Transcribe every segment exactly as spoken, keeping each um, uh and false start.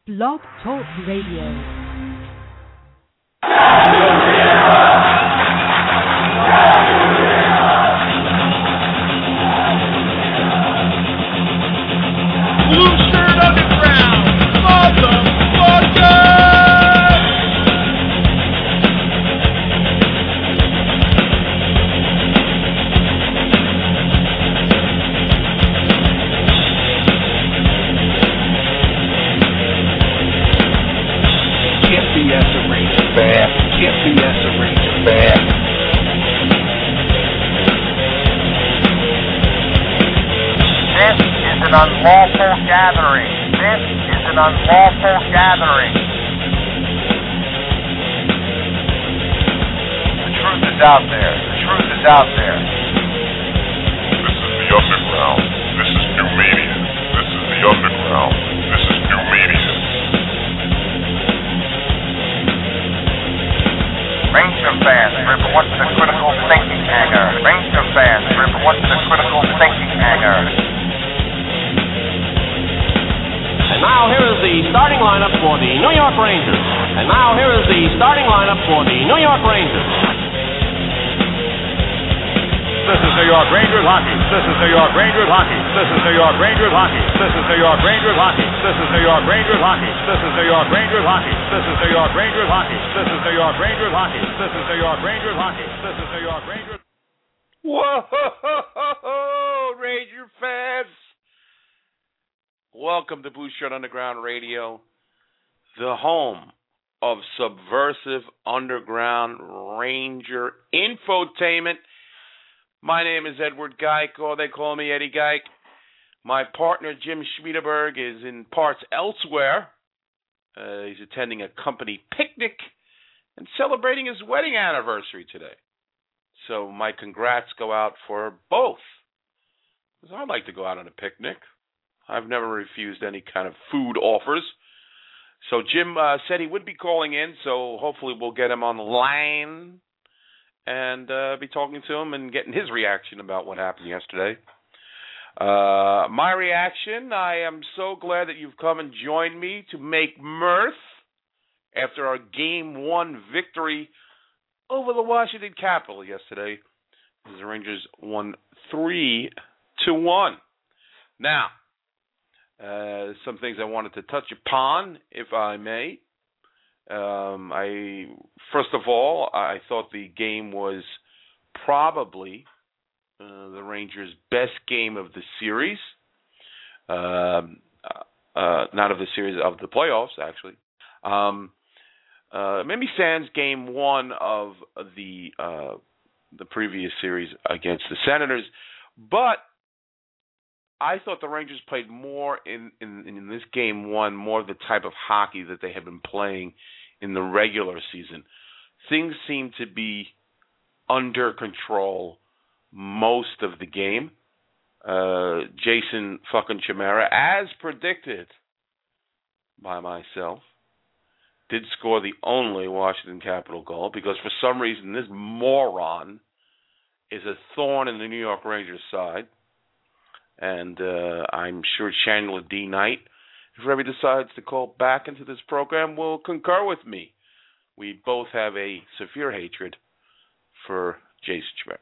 Blog Talk Radio. Blue Shirt Underground, motherfucker! Can't be as a Ranger bad. Can't be as a Ranger bad. This is an unlawful gathering. This is an unlawful gathering. The truth is out there. The truth is out there. This is the underground. This is new media. This is the underground. This is new media. Ranger fans, report to the critical thinking hangar. Ranger fans, report to the critical thinking hangar. And now here is the starting lineup for the New York Rangers. And now here is the starting lineup for the New York Rangers. This is New York Rangers hockey. This is New York Rangers hockey. This is New York Rangers hockey. This is New York Rangers hockey. This is New York Rangers hockey. This is New York Rangers hockey. This is New York Rangers hockey. This is New York Rangers hockey. This is New York Rangers hockey. This is New York Rangers. Whoa, Ranger fans! Welcome to Blue Shirt Underground Radio, the home of subversive underground Ranger infotainment. My name is Edward Geik, or they call me Eddie Geik. My partner, Jim Schmiedeberg, is in parts elsewhere. Uh, he's attending a company picnic and celebrating his wedding anniversary today. So my congrats go out for both. Because I'd like to go out on a picnic. I've never refused any kind of food offers. So Jim uh, said he would be calling in, so hopefully we'll get him on the line and uh, be talking to him and getting his reaction about what happened yesterday. Uh, my reaction, I am so glad that you've come and joined me to make mirth after our game one victory over the Washington Capitals yesterday, as the Rangers won three to one. Now, uh, some things I wanted to touch upon, if I may. Um, I first of all, I thought the game was probably uh, the Rangers' best game of the series. Um, uh, not of the series, of the playoffs, actually. Um, uh, maybe sans game one of the uh, the previous series against the Senators, but I thought the Rangers played more in, in, in this game one, more of the type of hockey that they had been playing in the regular season. Things seemed to be under control most of the game. Uh, Jason fucking Chimera, as predicted by myself, did score the only Washington Capital goal because for some reason this moron is a thorn in the New York Rangers' side. And uh, I'm sure Chandler D. Knight, if he ever decides to call back into this program, will concur with me. We both have a severe hatred for Jason Chimera.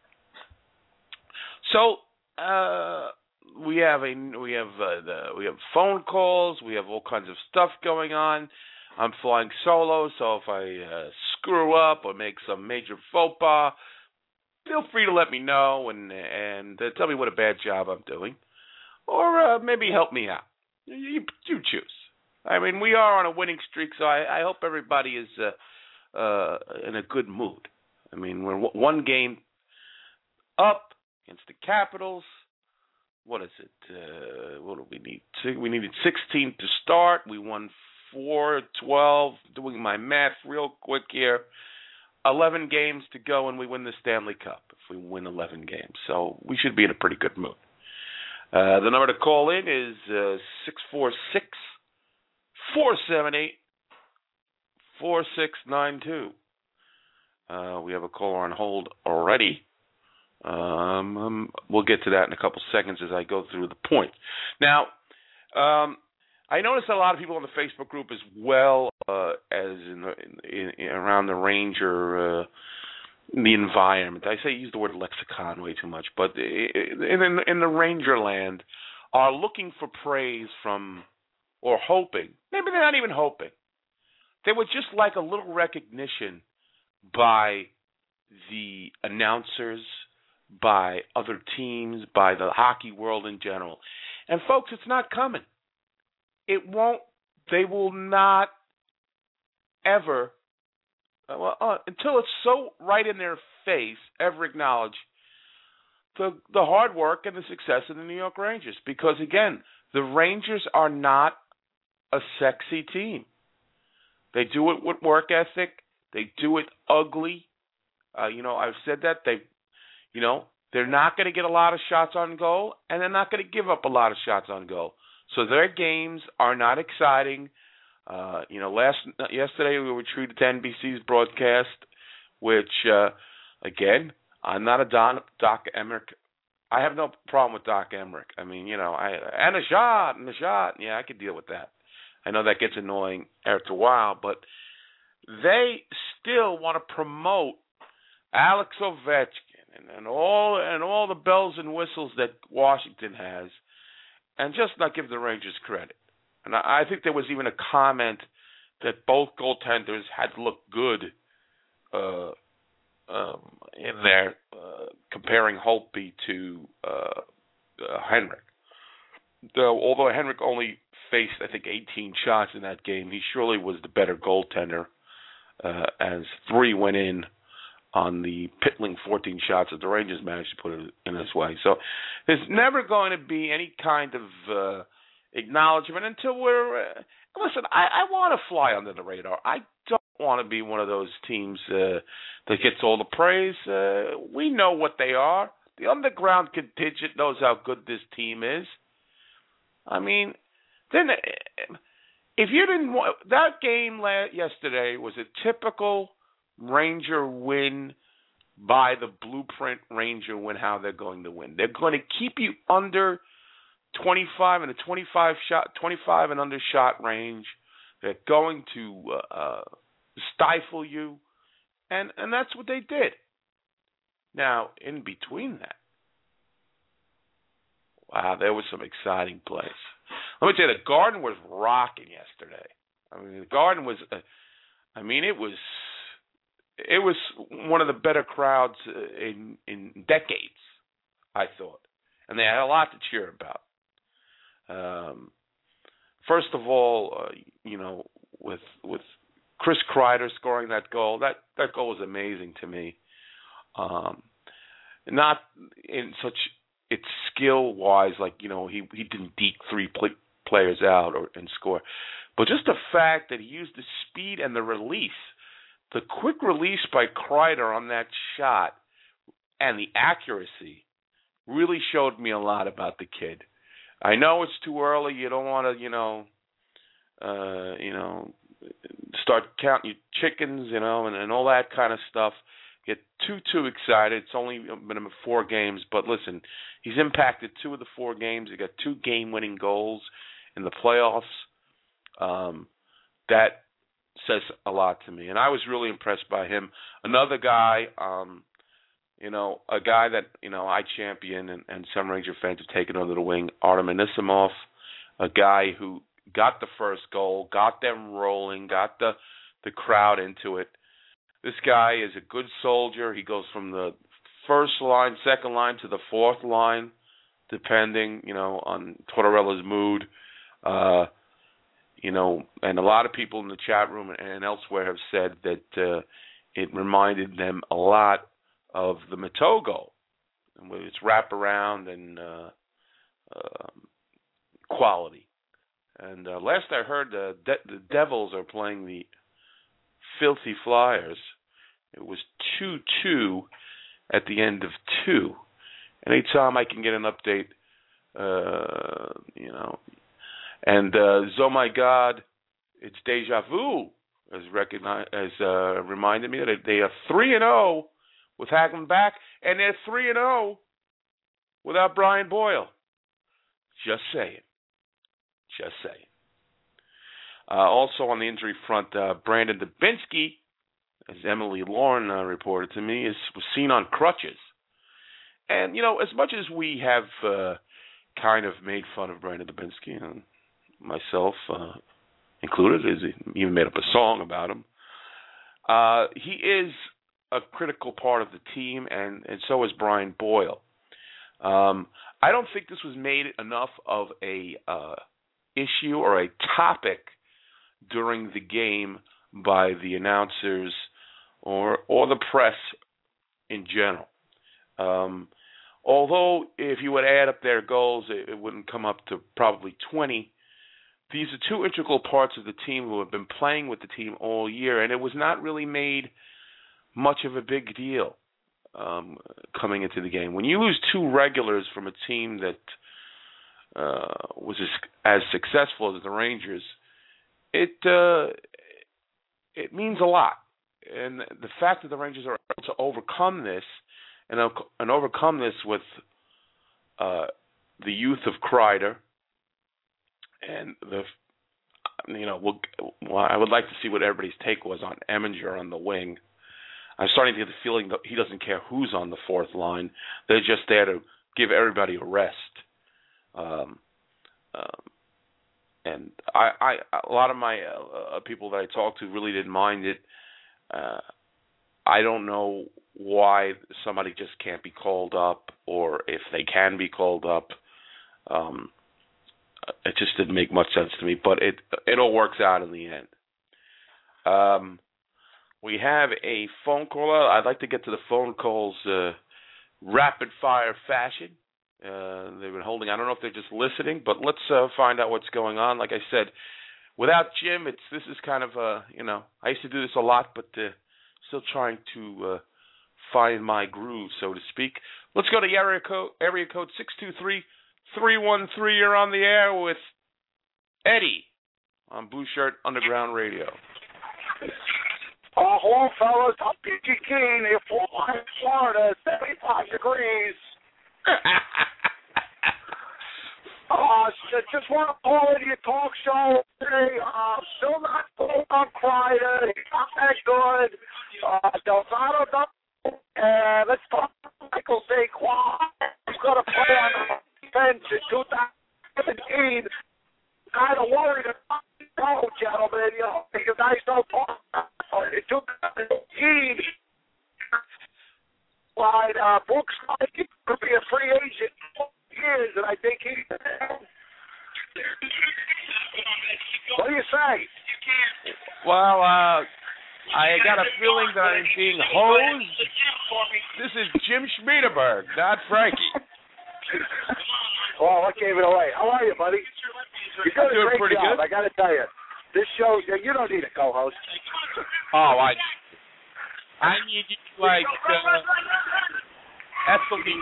So uh, we have a we have uh, the, we have phone calls. We have all kinds of stuff going on. I'm flying solo, so if I uh, screw up or make some major faux pas, feel free to let me know and and uh, tell me what a bad job I'm doing. Or uh, maybe help me out. You, you choose. I mean, we are on a winning streak, so I, I hope everybody is uh, uh, in a good mood. I mean, we're one game up against the Capitals. What is it? Uh, what do we need? We needed sixteen to start. We won four, twelve. Doing my math real quick here. eleven games to go, and we win the Stanley Cup if we win eleven games. So we should be in a pretty good mood. Uh, the number to call in is uh, six four six, four seven eight, four six nine two. Uh, we have a caller on hold already. Um, um, we'll get to that in a couple seconds as I go through the points. Now, um, I noticed a lot of people in the Facebook group as well uh, as in, the, in, in around the Ranger, uh, the environment. I say use the word lexicon way too much, but in, in, in the Ranger land, are looking for praise from, or hoping. Maybe they're not even hoping. They would just like a little recognition by the announcers, by other teams, by the hockey world in general. And folks, it's not coming. It won't, they will not ever, well, uh, until it's so right in their face, ever acknowledge the the hard work and the success of the New York Rangers. Because, again, the Rangers are not a sexy team. They do it with work ethic. They do it ugly. Uh, you know, I've said that. They, you know, they're not going to get a lot of shots on goal, and they're not going to give up a lot of shots on goal. So their games are not exciting. Uh, you know, last yesterday we were treated to N B C's broadcast, which, uh, again, I'm not a Don, Doc Emmerich. I have no problem with Doc Emmerich. I mean, you know, I and a shot, and a shot. Yeah, I could deal with that. I know that gets annoying after a while, but they still want to promote Alex Ovechkin and, and all and all the bells and whistles that Washington has, and just not give the Rangers credit. And I, I think there was even a comment that both goaltenders had to look good uh, um, in there, uh, comparing Holtby to uh, uh, Henrik. Though, although Henrik only faced, I think, eighteen shots in that game, he surely was the better goaltender, uh, as three went in on the piddling fourteen shots that the Rangers managed to put in his way. So there's never going to be any kind of uh, acknowledgement until we're... Uh, listen, I, I want to fly under the radar. I don't want to be one of those teams uh, that gets all the praise. Uh, we know what they are. The underground contingent knows how good this team is. I mean, then if you didn't want... That game last, yesterday was a typical Ranger win by the blueprint Ranger win, how they're going to win. They're going to keep you under twenty-five and a twenty-five shot, twenty-five and under shot range. They're going to uh, uh, stifle you, and and that's what they did. Now, in between that, wow, there was some exciting plays. Let me tell you, the Garden was rocking yesterday. I mean, the Garden was, uh, I mean, it was. It was one of the better crowds in in decades, I thought, and they had a lot to cheer about. Um, first of all, uh, you know, with with Chris Kreider scoring that goal, that, that goal was amazing to me. Um, not in such its skill wise, like, you know, he he didn't deke three play, players out or and score, but just the fact that he used the speed and the release. The quick release by Kreider on that shot and the accuracy really showed me a lot about the kid. I know it's too early. You don't want to, you know, uh, you know, start counting your chickens, you know, and, and all that kind of stuff. Get too, too excited. It's only been four games, but listen, he's impacted two of the four games. He got two game-winning goals in the playoffs. Um, that says a lot to me, and I was really impressed by him. Another guy, um, you know, a guy that, you know, I champion and, and some Ranger fans have taken under the wing, Artem Anisimov, a guy who got the first goal, got them rolling, got the the crowd into it. This guy is a good soldier. He goes from the first line, second line to the fourth line, depending, you know, on Tortorella's mood. Uh, You know, and a lot of people in the chat room and elsewhere have said that uh, it reminded them a lot of the Mateau goal, with its wraparound and uh, uh, quality. And uh, last I heard, uh, De- the Devils are playing the Filthy Flyers. It was two two at the end of two. Anytime I can get an update, uh, you know. And uh, oh my God, it's deja vu, as recognized, as uh, reminded me that they are three and zero with Hagelin back, and they're three and zero without Brian Boyle. Just saying, just saying. Uh, also on the injury front, uh, Brandon Dubinsky, as Emily Lauren uh, reported to me, is was seen on crutches. And, you know, as much as we have uh, kind of made fun of Brandon Dubinsky, and myself uh, included, is he even made up a song about him, uh, he is a critical part of the team, and, and so is Brian Boyle. Um, I don't think this was made enough of a uh, issue or a topic during the game by the announcers or or the press in general. Um, although if you would add up their goals, it, it wouldn't come up to probably twenty. These are two integral parts of the team who have been playing with the team all year, and it was not really made much of a big deal um, coming into the game. When you lose two regulars from a team that uh, was as, as successful as the Rangers, it uh, it means a lot. And the fact that the Rangers are able to overcome this and, uh, and overcome this with uh, the youth of Kreider and the, you know, we'll, well, I would like to see what everybody's take was on Eminger on the wing. I'm starting to get the feeling that he doesn't care who's on the fourth line. They're just there to give everybody a rest. Um, um, and I, I, a lot of my uh, people that I talked to really didn't mind it. Uh, I don't know why somebody just can't be called up, or if they can be called up. Um, it just didn't make much sense to me, but it it all works out in the end. Um, we have a phone caller. I'd like to get to the phone calls uh, rapid fire fashion. Uh, they've been holding. I don't know if they're just listening, but let's uh, find out what's going on. Like I said, without Jim, it's this is kind of uh, you know, I used to do this a lot, but uh, still trying to uh, find my groove, so to speak. Let's go to area code area code six two three, three one three. You're on the air with Eddie on Blue Shirt Underground Radio. Oh, hello, fellas. I'm P G King in Florida, seventy-five degrees. Uh, just want to call into your talk show today. Uh, still not full on Kreider. He's not that good. Uh, Delgado, uh, let's talk about Michael Saquon. He's going to play on defense in two thousand seventeen. Kind of worried about no, gentlemen. You know, you guys don't talk about it. In two thousand eighteen, right, uh, Brooks could be a free agent for years, and I think he. What do you say? Well, uh, I got a feeling that I'm being hosed. This is Jim Schmiedeberg, not Frankie. Well, I gave it away. How are you, buddy? You're doing, doing a great pretty job. good. I got to tell you, this show, you don't need a co-host. Oh, I, I need you like uh, ethylene.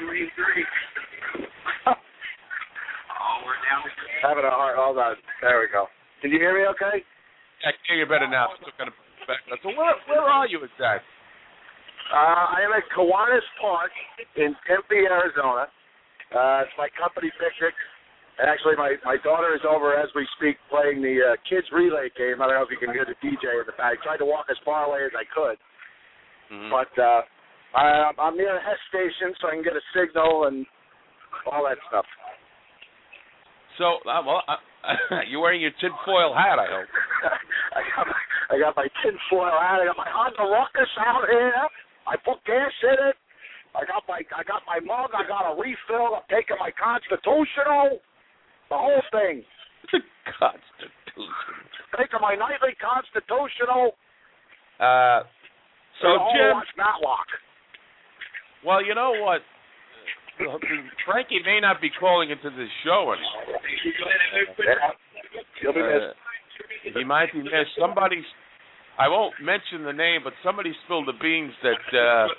Having a hard. Hold on. There we go. Can you hear me? Okay. I can hear you better now. Still kind of back. So where where are you exactly? Uh, I am at Kiwanis Park in Tempe, Arizona. Uh, it's my company picnic. Actually, my, my daughter is over as we speak playing the uh, kids relay game. I don't know if you can hear the D J in the back. I tried to walk as far away as I could. Mm-hmm. But uh, I, I'm near a Hess station, so I can get a signal and all that stuff. So, uh, well, uh, you're wearing your tinfoil hat, I hope. I, got my, I got my tinfoil hat. I got my Honda Ruckus out here. I put gas in it. I got my I got my mug. I got a refill. I'm taking my Constitutional. The whole thing. Constitutional. Taking my nightly Constitutional. Uh, so Jim, Matlock. Well, you know what? Frankie may not be calling into this show anymore. He'll be missed. Uh, he might be missed. Somebody's, I won't mention the name, but somebody spilled the beans that, uh,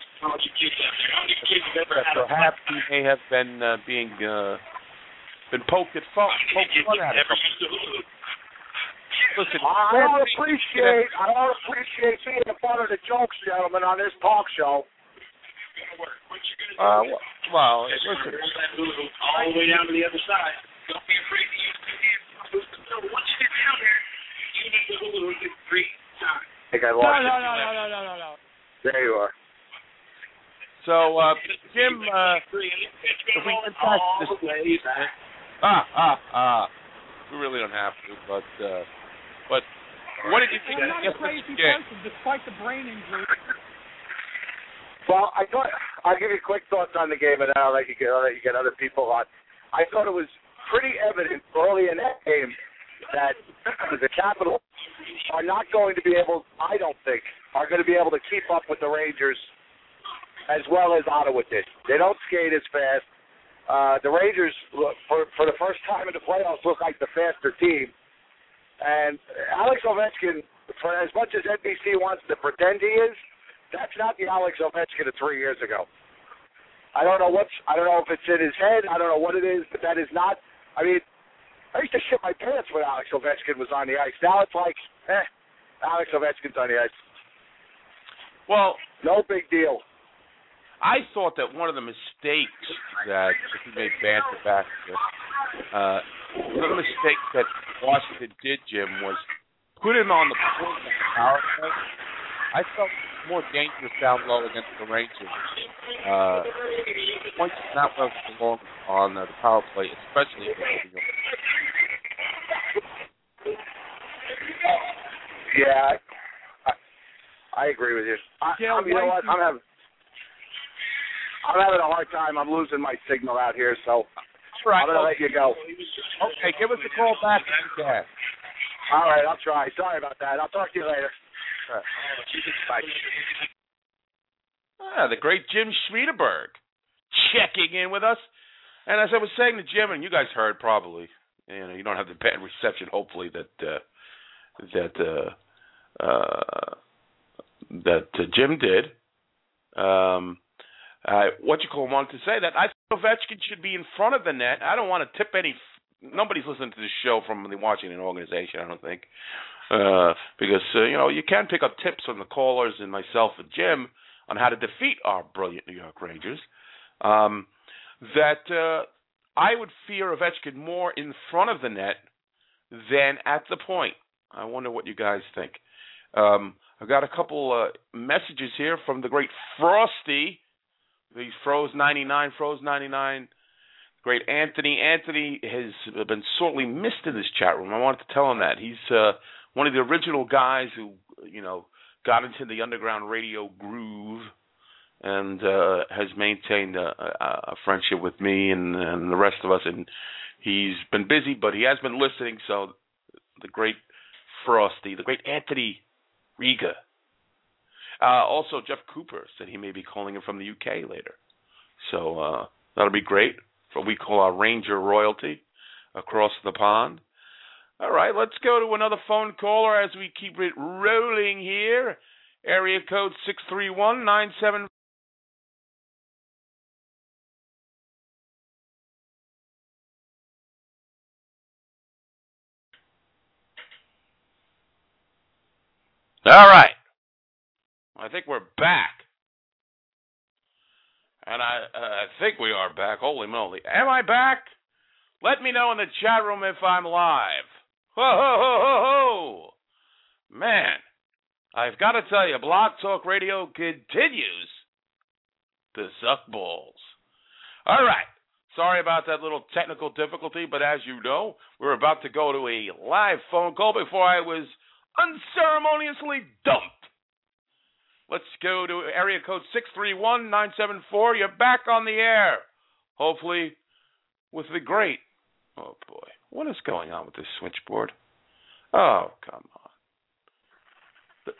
that perhaps he may have been uh, being uh, been poked at fun, poked fun at him. Listen, I don't appreciate I don't appreciate seeing the fun of the jokes, gentlemen, on this talk show. Uh, well, listen. All the way down to the other side. Don't be afraid to use two hands. Once you get down there, think I No, lost no, you. no, no, no, no, no, no. There you are. So, uh, Jim, uh, if we get back to this season, ah, ah, ah, we really don't have to, but, uh, but what did you think? I'm not a crazy person, despite the brain injury. Well, I thought I'll give you quick thoughts on the game, and then I'll let you get, I'll let you get other people on. I thought it was pretty evident early in that game that the Capitals are not going to be able, I don't think, are going to be able to keep up with the Rangers as well as Ottawa did. They don't skate as fast. Uh, the Rangers, look, for for the first time in the playoffs, look like the faster team. And Alex Ovechkin, for as much as N B C wants to pretend he is, that's not the Alex Ovechkin of three years ago. I don't know what's. I don't know if it's in his head. I don't know what it is, but that is not. I mean, I used to shit my pants when Alex Ovechkin was on the ice. Now it's like, eh, Alex Ovechkin's on the ice. Well, no big deal. I thought that one of the mistakes that he made banter back with, uh, one of the mistakes that Washington did, Jim, was put him on the point of the power play. I felt more dangerous down low against the Rangers. Uh, points not well belong on uh, the power play, especially against the York. Yeah, I, I agree with you. I, I, you know what? I'm having. I'm having a hard time. I'm losing my signal out here, so right. I'm going to let you go. Okay, give us a call back if you can. All right, I'll try. Sorry about that. I'll talk to you later. Right. Bye. Ah, the great Jim Schmiedeberg checking in with us. And as I was saying to Jim, and you guys heard probably, you know, you don't have the bad reception, hopefully, that uh, that uh, uh, that uh, Jim did. Um Uh, what you call wanted to say that I think Ovechkin should be in front of the net. I don't want to tip any. Nobody's listening to this show from the Washington organization, I don't think, uh, because uh, you know you can pick up tips from the callers and myself and Jim on how to defeat our brilliant New York Rangers. Um, that uh, I would fear Ovechkin more in front of the net than at the point. I wonder what you guys think. Um, I've got a couple uh, messages here from the great Frosty. He's Froze ninety-nine, Froze ninety-nine. Great Anthony. Anthony has been sorely missed in this chat room. I wanted to tell him that. He's uh, one of the original guys who, you know, got into the underground radio groove and uh, has maintained a, a, a friendship with me and, and the rest of us. And he's been busy, but he has been listening. So the great Frosty, the great Anthony Riga. Uh, also, Jeff Cooper said he may be calling in from the U K later. So uh, that'll be great for what we call our Ranger royalty across the pond. All right, let's go to another phone caller as we keep it rolling here. Area code six three one nine seven. All right. I think we're back. And I uh, I think we are back. Holy moly. Am I back? Let me know in the chat room if I'm live. Ho, ho, ho, ho, ho. Man, I've got to tell you, Blog Talk Radio continues to suck balls. All right. Sorry about that little technical difficulty, but as you know, we're about to go to a live phone call before I was unceremoniously dumped. Let's go to area code six three one nine seven four. You're back on the air. Hopefully with the great... Oh, boy. What is going on with this switchboard? Oh, come on. The...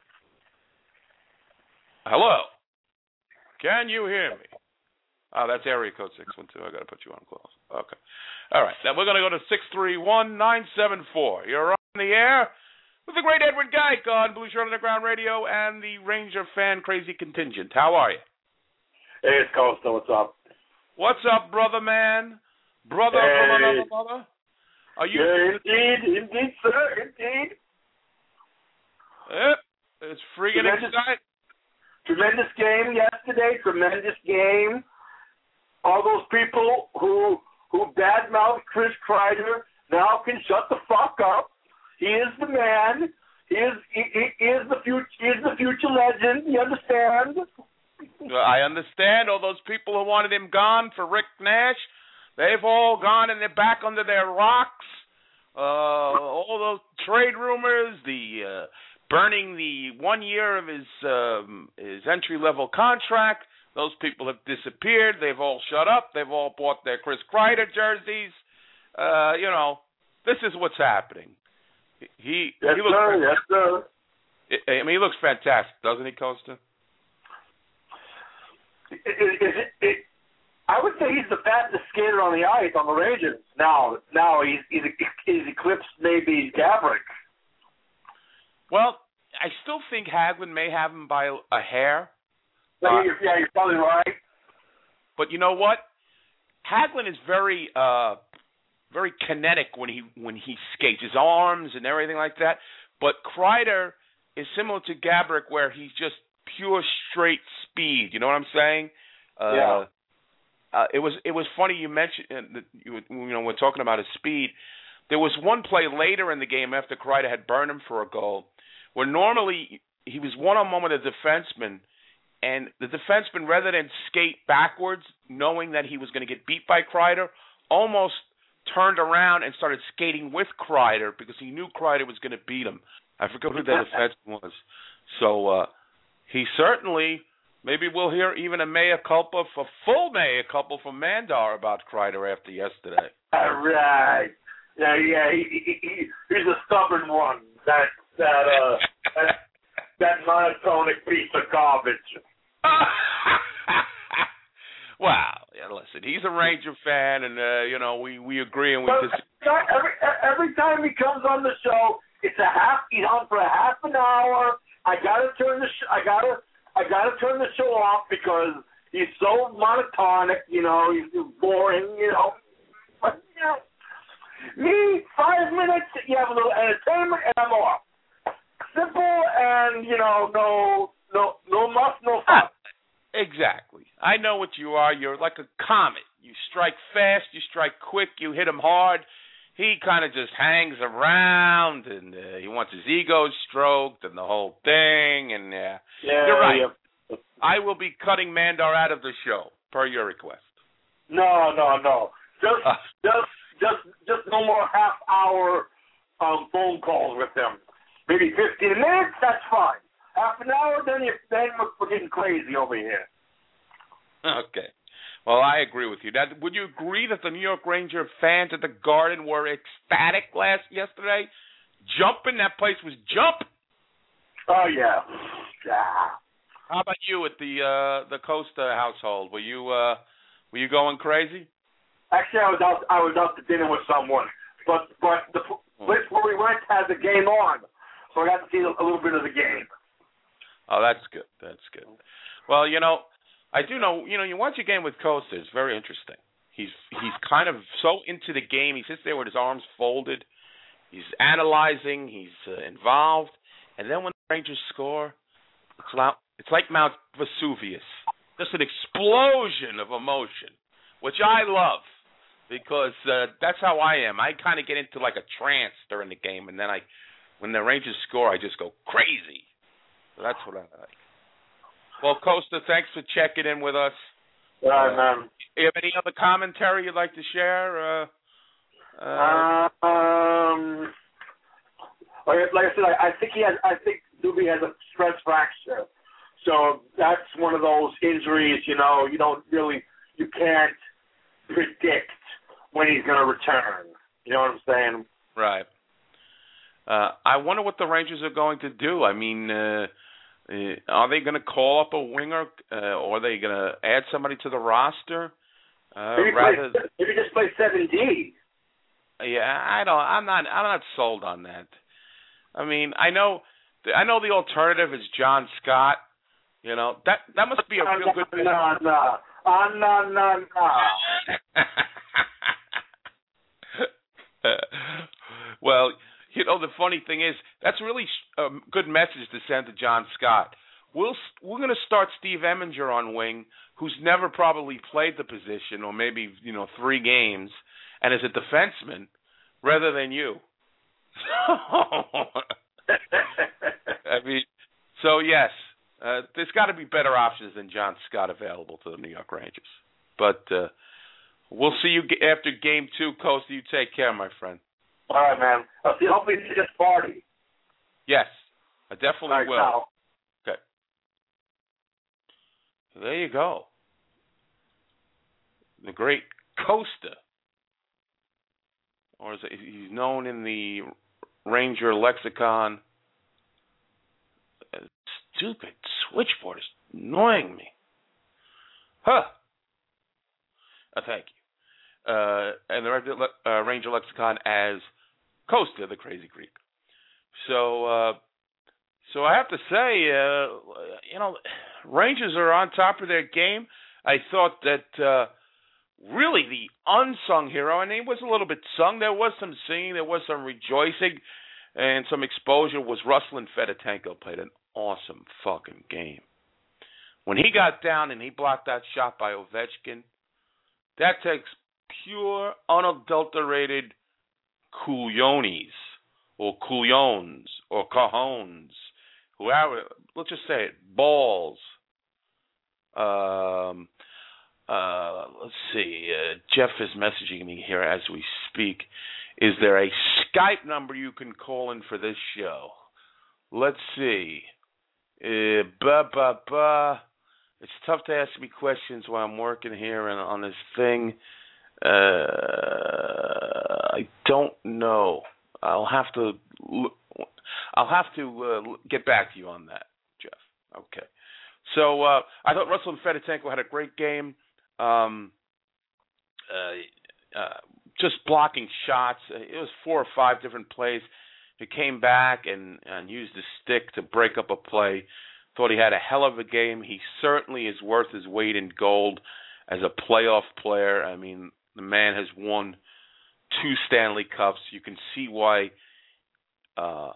Hello? Can you hear me? Oh, that's area code six one two. I got to put you on close. Okay. All right. Then we're going to go to six three one nine seven four. You're on the air with the great Edward Geik on Blue Shirt Underground Radio and the Ranger Fan Crazy Contingent. How are you? Hey, it's Costa. What's up? What's up, brother man? Brother hey. from another mother? Are you? Yeah, indeed, indeed, sir, indeed. Yep. It's freaking tremendous, exciting. Tremendous game yesterday. Tremendous game. All those people who who badmouthed Chris Kreider now can shut the fuck up. He is the man. He is he, he is the future. He future legend. You understand? I understand. All those people who wanted him gone for Rick Nash, they've all gone and they're back under their rocks. Uh, all those trade rumors, the uh, burning the one year of his um, his entry level contract. Those people have disappeared. They've all shut up. They've all bought their Chris Kreider jerseys. Uh, you know, this is what's happening. He yes, he looks sir. Yes, sir. I mean, he looks fantastic, doesn't he, Costa? Is, is it, it, I would say he's the fastest skater on the ice on the Rangers. Now, now he's he's, he's eclipsed maybe Gaborik. Well, I still think Hagelin may have him by a hair. Uh, Uh, yeah, you're probably right. But you know what? Hagelin is very, uh, very kinetic when he when he skates, his arms and everything like that. But Kreider is similar to Gaborik, where he's just pure straight speed. You know what I'm saying? Uh, yeah. Uh, it was it was funny you mentioned uh, that you, you know we're talking about his speed. There was one play later in the game after Kreider had burned him for a goal, where normally he was one-on-one with a defenseman, and the defenseman, rather than skate backwards, knowing that he was going to get beat by Kreider, almost turned around and started skating with Kreider because he knew Kreider was going to beat him. I forgot who that defenseman was. So uh, he certainly, maybe we'll hear even a mea culpa, for full mea culpa from Mandar about Kreider after yesterday. All right. Yeah, yeah. He, he, he, he's a stubborn one. That that uh that, that monotonic piece of garbage. Wow. Yeah, listen, he's a Ranger fan, and uh, you know we, we agree and we But disagree. every every time he comes on the show, it's a half. He's on for a half an hour. I gotta turn the sh- I gotta I gotta turn the show off because he's so monotonic. You know, he's boring. You know, but you know, me five minutes. You have a little entertainment, and I'm off. Simple and you know, no no no muss, no fuss. Exactly. I know what you are. You're like a comet. You strike fast, you strike quick, you hit him hard. He kind of just hangs around, and uh, he wants his ego stroked and the whole thing. And uh, Yeah, you're right. yeah. I will be cutting Mandar out of the show, per your request. No, no, no. Just, Uh. just, just, just no more half-hour um, phone calls with them. Maybe fifteen minutes. That's fine. Half an hour, then you then we're getting crazy over here. Okay. Well, I agree with you. Now, would you agree that the New York Ranger fans at the Garden were ecstatic last yesterday? Jumping, that place was jump. Oh yeah. Yeah. How about you at the uh, the Costa household? Were you uh, were you going crazy? Actually, I was out. I was out to dinner with someone, but but the place where we went had the game on, so I got to see a little bit of the game. Oh, that's good. That's good. Well, you know, I do know. You know, you watch a game with Costa. It's very interesting. He's he's kind of so into the game. He sits there with his arms folded. He's analyzing. He's uh, involved. And then when the Rangers score, it's like, it's like Mount Vesuvius. Just an explosion of emotion, which I love because uh, that's how I am. I kind of get into like a trance during the game, and then I, when the Rangers score, I just go crazy. So that's what I like. Well, Costa, thanks for checking in with us. All right, man. You have any other commentary you'd like to share? Uh, uh, Uh, um, like, like I said, I, I think he has. I think Doobie has a stress fracture, so that's one of those injuries. You know, you don't really, you can't predict when he's going to return. You know what I'm saying? Right. Uh, I wonder what the Rangers are going to do. I mean, uh, uh, are they going to call up a winger, uh, or are they going to add somebody to the roster? Uh, maybe, rather, play, maybe just play seven D. Yeah, I don't. I'm not. I'm not sold on that. I mean, I know. I know the alternative is John Scott. You know that that must be a real good. No, no, no, uh, no, no, no. Well, you know, the funny thing is, that's a really a good message to send to John Scott. We'll, we're going to start Steve Eminger on wing, who's never probably played the position, or maybe, you know, three games, and is a defenseman, rather than you. I mean, So, yes, uh, there's got to be better options than John Scott available to the New York Rangers. But uh, we'll see you g- after game two. Costa, you take care, my friend. All right, man. I'll see. Hopefully, it's just party. Yes, I definitely All right, will. Ciao. Okay. So there you go. The great Costa, or is it, he's known in the Ranger lexicon. Uh, stupid switchboard is annoying me. Huh. Uh, thank you. Uh, and the uh, Ranger lexicon as Costa, the Crazy Greek. So, uh, so I have to say, uh, you know, Rangers are on top of their game. I thought that uh, really the unsung hero, and it was a little bit sung. There was some singing, there was some rejoicing, and some exposure. Was Ruslan Fedotenko played an awesome fucking game. When he got down and he blocked that shot by Ovechkin, that takes pure, unadulterated cooliones, or cooliones, or cajones, whoever, let's just say it, balls. Um, uh, let's see, uh, Jeff is messaging me here as we speak. Is there a Skype number you can call in for this show? Let's see. Uh, bah, bah, bah. It's tough to ask me questions while I'm working here and on this thing. Uh, I don't know. I'll have to. I'll have to uh, get back to you on that, Jeff. Okay. So uh, I thought Ruslan Fedotenko had a great game. Um, uh, uh, just blocking shots. It was four or five different plays. He came back and, and used his stick to break up a play. Thought he had a hell of a game. He certainly is worth his weight in gold as a playoff player. I mean, the man has won two Stanley Cups. You can see why uh,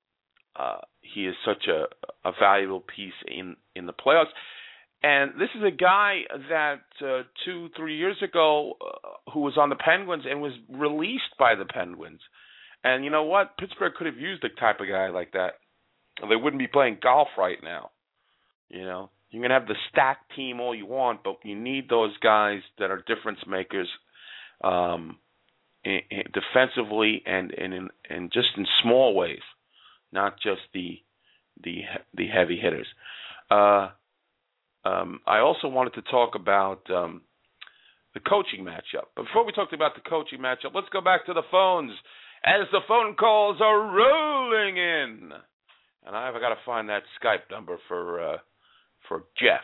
uh, he is such a, a valuable piece in, in the playoffs. And this is a guy that uh, two, three years ago uh, who was on the Penguins and was released by the Penguins. And you know what? Pittsburgh could have used a type of guy like that. They wouldn't be playing golf right now. You know, you can have the stacked team all you want, but you need those guys that are difference makers, um, in, in defensively and, and in and just in small ways, not just the the the heavy hitters. Uh, um, I also wanted to talk about um, the coaching matchup. But before we talk about the coaching matchup, let's go back to the phones as the phone calls are rolling in. And I've got to find that Skype number for uh, for Jeff.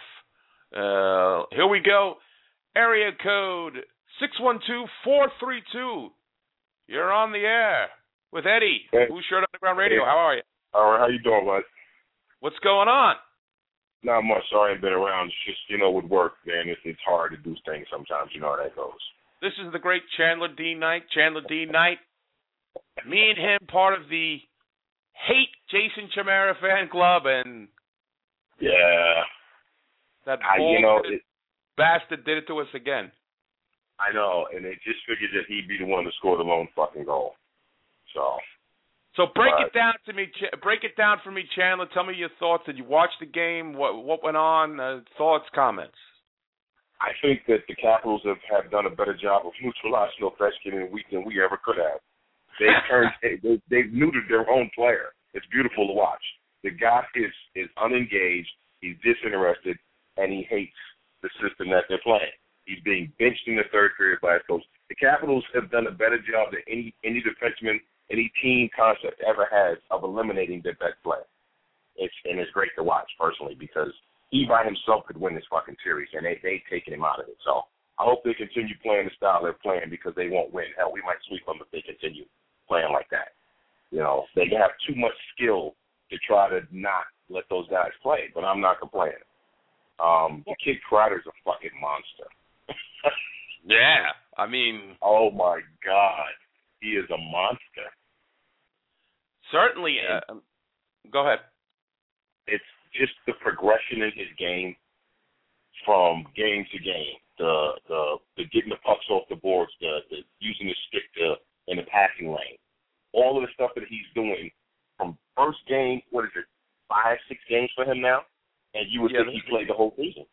Uh, here we go. Area code six one two, four three two. You're on the air with Eddie. Hey. Who's Shirt Underground Radio? How are you? All right, how you doing, bud? What's going on? Not much. Sorry, I ain't been around. It's just, you know, with work, man, it's, it's hard to do things sometimes. You know how that goes. This is the great Chandler D. Knight. Chandler D. Knight. Me and him, part of the Hate Jason Chimera fan club, and yeah, that I, you know, it, bastard did it to us again. I know, and they just figured that he'd be the one to score the lone fucking goal. So, so break but, it down to me. Ch- break it down for me, Chandler. Tell me your thoughts. Did you watch the game? What what went on? Uh, thoughts, comments. I think that the Capitals have, have done a better job of neutralizing Ovechkin in a week than we ever could have. They turned. they, they, they've neutered their own player. It's beautiful to watch. The guy is is unengaged. He's disinterested, and he hates the system that they're playing. He's being benched in the third period by his coach. The Capitals have done a better job than any any defenseman, any team concept ever has of eliminating their best player. It's and it's great to watch personally because he by himself could win this fucking series, and they they've taken him out of it. So I hope they continue playing the style they're playing because they won't win. Hell, we might sweep them if they continue playing like that. You know, they have too much skill to try to not let those guys play, but I'm not complaining. Um, the kid Kreider's a fucking monster. Yeah, I mean... Oh, my God. He is a monster. Certainly. Uh, go ahead. It's just the progression in his game from game to game. The the, the getting the pucks off the boards, the, the using the stick to in the passing lane. All of the stuff that he's doing from first game, what is it, five, six games for him now, and you would yeah, think he played the whole season.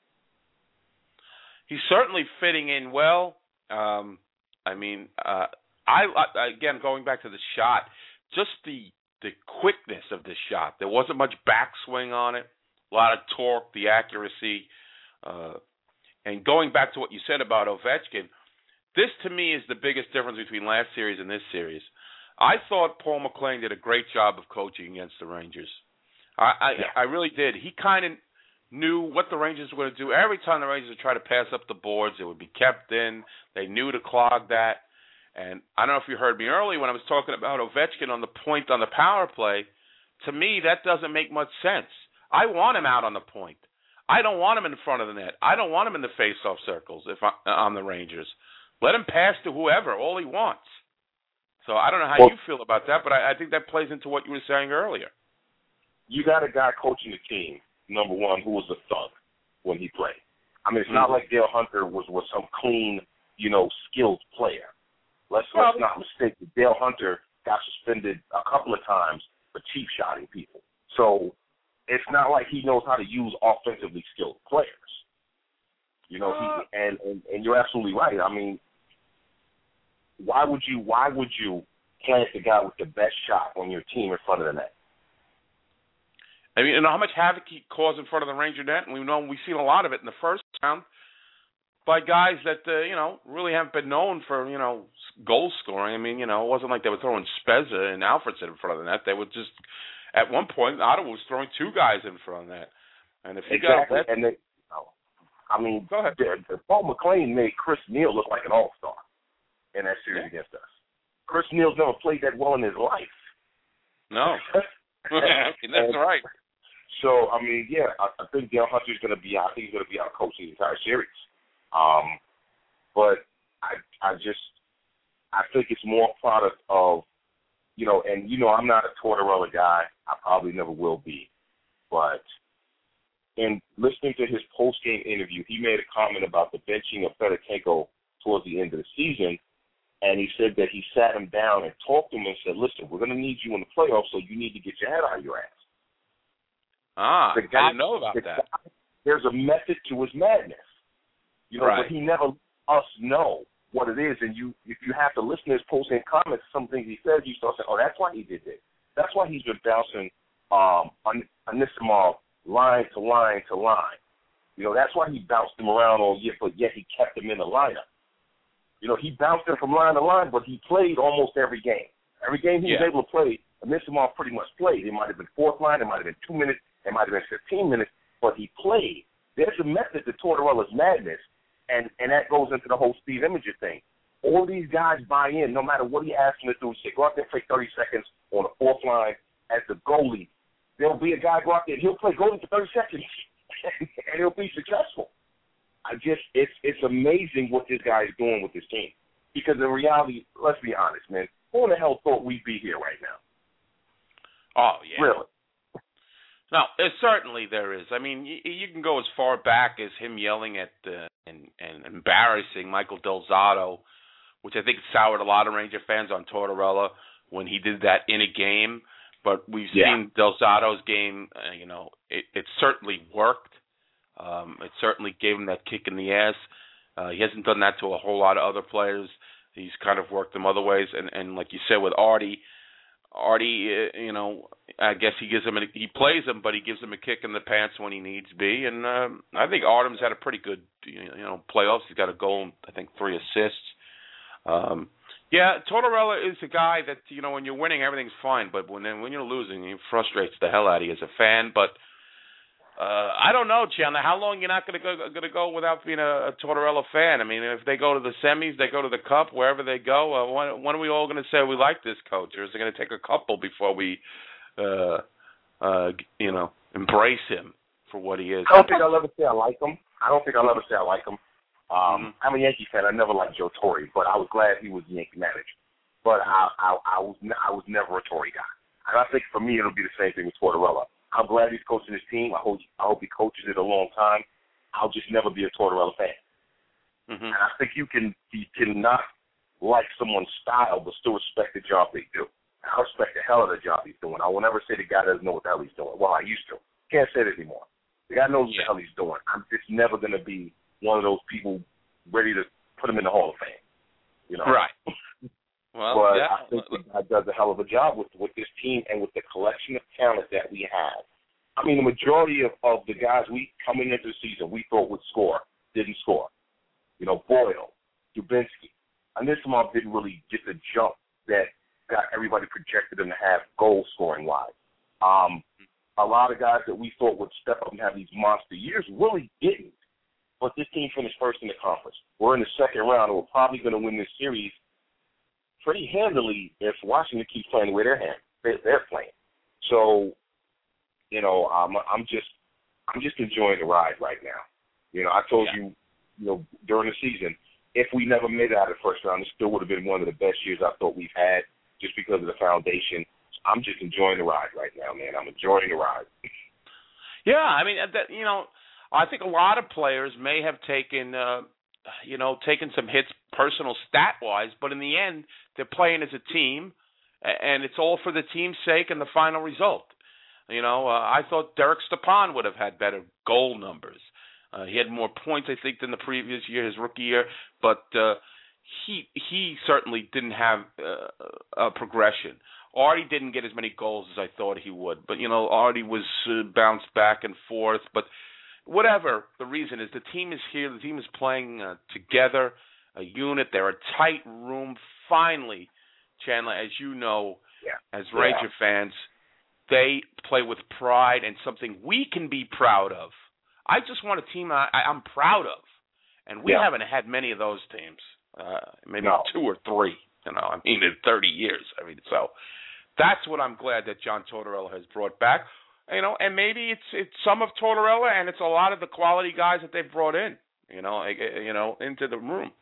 He's certainly fitting in well. Um, I mean, uh, I, I again going back to the shot, just the the quickness of the shot. There wasn't much backswing on it. A lot of torque, the accuracy, uh, and going back to what you said about Ovechkin, this to me is the biggest difference between last series and this series. I thought Paul McLean did a great job of coaching against the Rangers. I I, yeah. I really did. He kind of knew what the Rangers were going to do. Every time the Rangers would try to pass up the boards, it would be kept in. They knew to clog that. And I don't know if you heard me earlier when I was talking about Ovechkin on the point on the power play. To me, that doesn't make much sense. I want him out on the point. I don't want him in front of the net. I don't want him in the face-off circles if I, on the Rangers. Let him pass to whoever, all he wants. So I don't know how well, you feel about that, but I, I think that plays into what you were saying earlier. You got a guy coaching the team, number one, who was a thug when he played. I mean, it's mm-hmm. not like Dale Hunter was, was some clean, you know, skilled player. Let's, well, let's not mistake that Dale Hunter got suspended a couple of times for cheap shotting people. So it's not like he knows how to use offensively skilled players. You know, he, and, and, and you're absolutely right. I mean, why would you why would you plant the guy with the best shot on your team in front of the net? I mean, you know how much havoc he caused in front of the Ranger net, and we know we've seen a lot of it in the first round by guys that uh, you know really haven't been known for you know goal scoring. I mean, you know, it wasn't like they were throwing Spezza and Alfredson in front of the net. They would just at one point Ottawa was throwing two guys in front of the net, and if you exactly, got that, and they, I mean, go ahead. The, the Paul McLean made Chris Neal look like an all-star in that series yeah. against us. Chris Neal's never played that well in his life. No, that's right. So, I mean, yeah, I, I think Dale Hunter's going to be out. I think he's going to be out coaching the entire series. Um, but I, I just, I think it's more a product of, you know, and you know, I'm not a Tortorella guy. I probably never will be. But in listening to his post-game interview, he made a comment about the benching of Fedotenko towards the end of the season. And he said that he sat him down and talked to him and said, listen, we're going to need you in the playoffs, so you need to get your head out of your ass. Ah, the guy, I didn't know about that. Guy, there's a method to his madness. You know, right. but he never let us know what it is. And you, if you have to listen to his post-game comments, some things he says, you start saying, oh, that's why he did this. That's why he's been bouncing um, Anisimov line to line to line. You know, that's why he bounced him around all year, but yet he kept him in the lineup. You know, he bounced him from line to line, but he played almost every game. Every game he yeah. was able to play, Anisimov pretty much played. It might have been fourth line, it might have been two minutes, it might have been fifteen minutes, but he played. There's a method to Tortorella's madness, and, and that goes into the whole Steve Imager thing. All these guys buy in, no matter what he asks them to do. Say, go out there and play thirty seconds on the fourth line as the goalie. There'll be a guy go out there, and he'll play goalie for thirty seconds, and he'll be successful. I just, it's it's amazing what this guy is doing with this team. Because in reality, let's be honest, man, who in the hell thought we'd be here right now? Oh, yeah. Really? No, there, certainly there is. I mean, you, you can go as far back as him yelling at uh, and, and embarrassing Michael Del Zotto, which I think soured a lot of Ranger fans on Tortorella when he did that in a game. But we've yeah. seen Del Zotto's game, uh, you know, it, it certainly worked. Um, it certainly gave him that kick in the ass. Uh, he hasn't done that to a whole lot of other players. He's kind of worked them other ways. And, and like you said with Artie, Artie, uh, you know, I guess he gives him a, he plays him, but he gives him a kick in the pants when he needs be. And um, I think Artem's had a pretty good, you know, playoffs. He's got a goal and I think three assists. Um, yeah, Tortorella is a guy that, you know, when you're winning, everything's fine. But when when you're losing, he frustrates the hell out of you as a fan. But Uh, I don't know, Chandler. How long you're not going to go going to go without being a, a Tortorella fan? I mean, if they go to the semis, they go to the Cup, wherever they go. Uh, when, when are we all going to say we like this coach, or is it going to take a couple before we, uh, uh, you know, embrace him for what he is? I don't think I'll ever say I like him. I don't think I'll ever say I like him. Um, mm-hmm. I'm a Yankee fan. I never liked Joe Torre, but I was glad he was the Yankee manager. But I, I, I was I was never a Torre guy, and I think for me it'll be the same thing with Tortorella. I'm glad he's coaching his team. I hope I hope he coaches it a long time. I'll just never be a Tortorella fan. Mm-hmm. And I think you can you cannot like someone's style but still respect the job they do. I respect the hell out of the job he's doing. I will never say the guy doesn't know what the hell he's doing. Well, I used to. Can't say that anymore. The guy knows yeah. what the hell he's doing. I'm just never going to be one of those people ready to put him in the Hall of Fame. You know? Right. Well, but yeah. I think the guy does a hell of a job with with this team and with the collection of talent that we have. I mean, the majority of, of the guys we coming into the season we thought would score didn't score. You know, Boyle, Dubinsky. And this month didn't really get the jump that got everybody projected them to have goal scoring wise. Um, a lot of guys that we thought would step up and have these monster years really didn't. But this team finished first in the conference. We're in the second round, and we're probably going to win this series pretty handily if Washington keeps playing the way they're, hand, they're playing. So, you know, I'm, I'm just I'm just enjoying the ride right now. You know, I told yeah. you, you know, during the season, if we never made it out of the first round, it still would have been one of the best years I thought we've had just because of the foundation. I'm just enjoying the ride right now, man. I'm enjoying the ride. Yeah, I mean, that, you know, I think a lot of players may have taken, uh, you know, taken some hits personal stat-wise, but in the end, they're playing as a team, and it's all for the team's sake and the final result. You know, uh, I thought Derek Stepan would have had better goal numbers. Uh, he had more points, I think, than the previous year, his rookie year, but uh, he he certainly didn't have uh, a progression. Artie didn't get as many goals as I thought he would, but, you know, Artie was uh, bounced back and forth. But whatever the reason is, the team is here. The team is playing uh, together, a unit. They're a tight room. Finally, Chandler, as you know, yeah. as Ranger yeah. fans, they play with pride and something we can be proud of. I just want a team I, I'm proud of, and we yeah. haven't had many of those teams, uh, maybe no. two or three. You know, I mean, in thirty years. I mean, so that's what I'm glad that John Tortorella has brought back. You know, and maybe it's it's some of Tortorella, and it's a lot of the quality guys that they've brought in. You know, you know, into the room.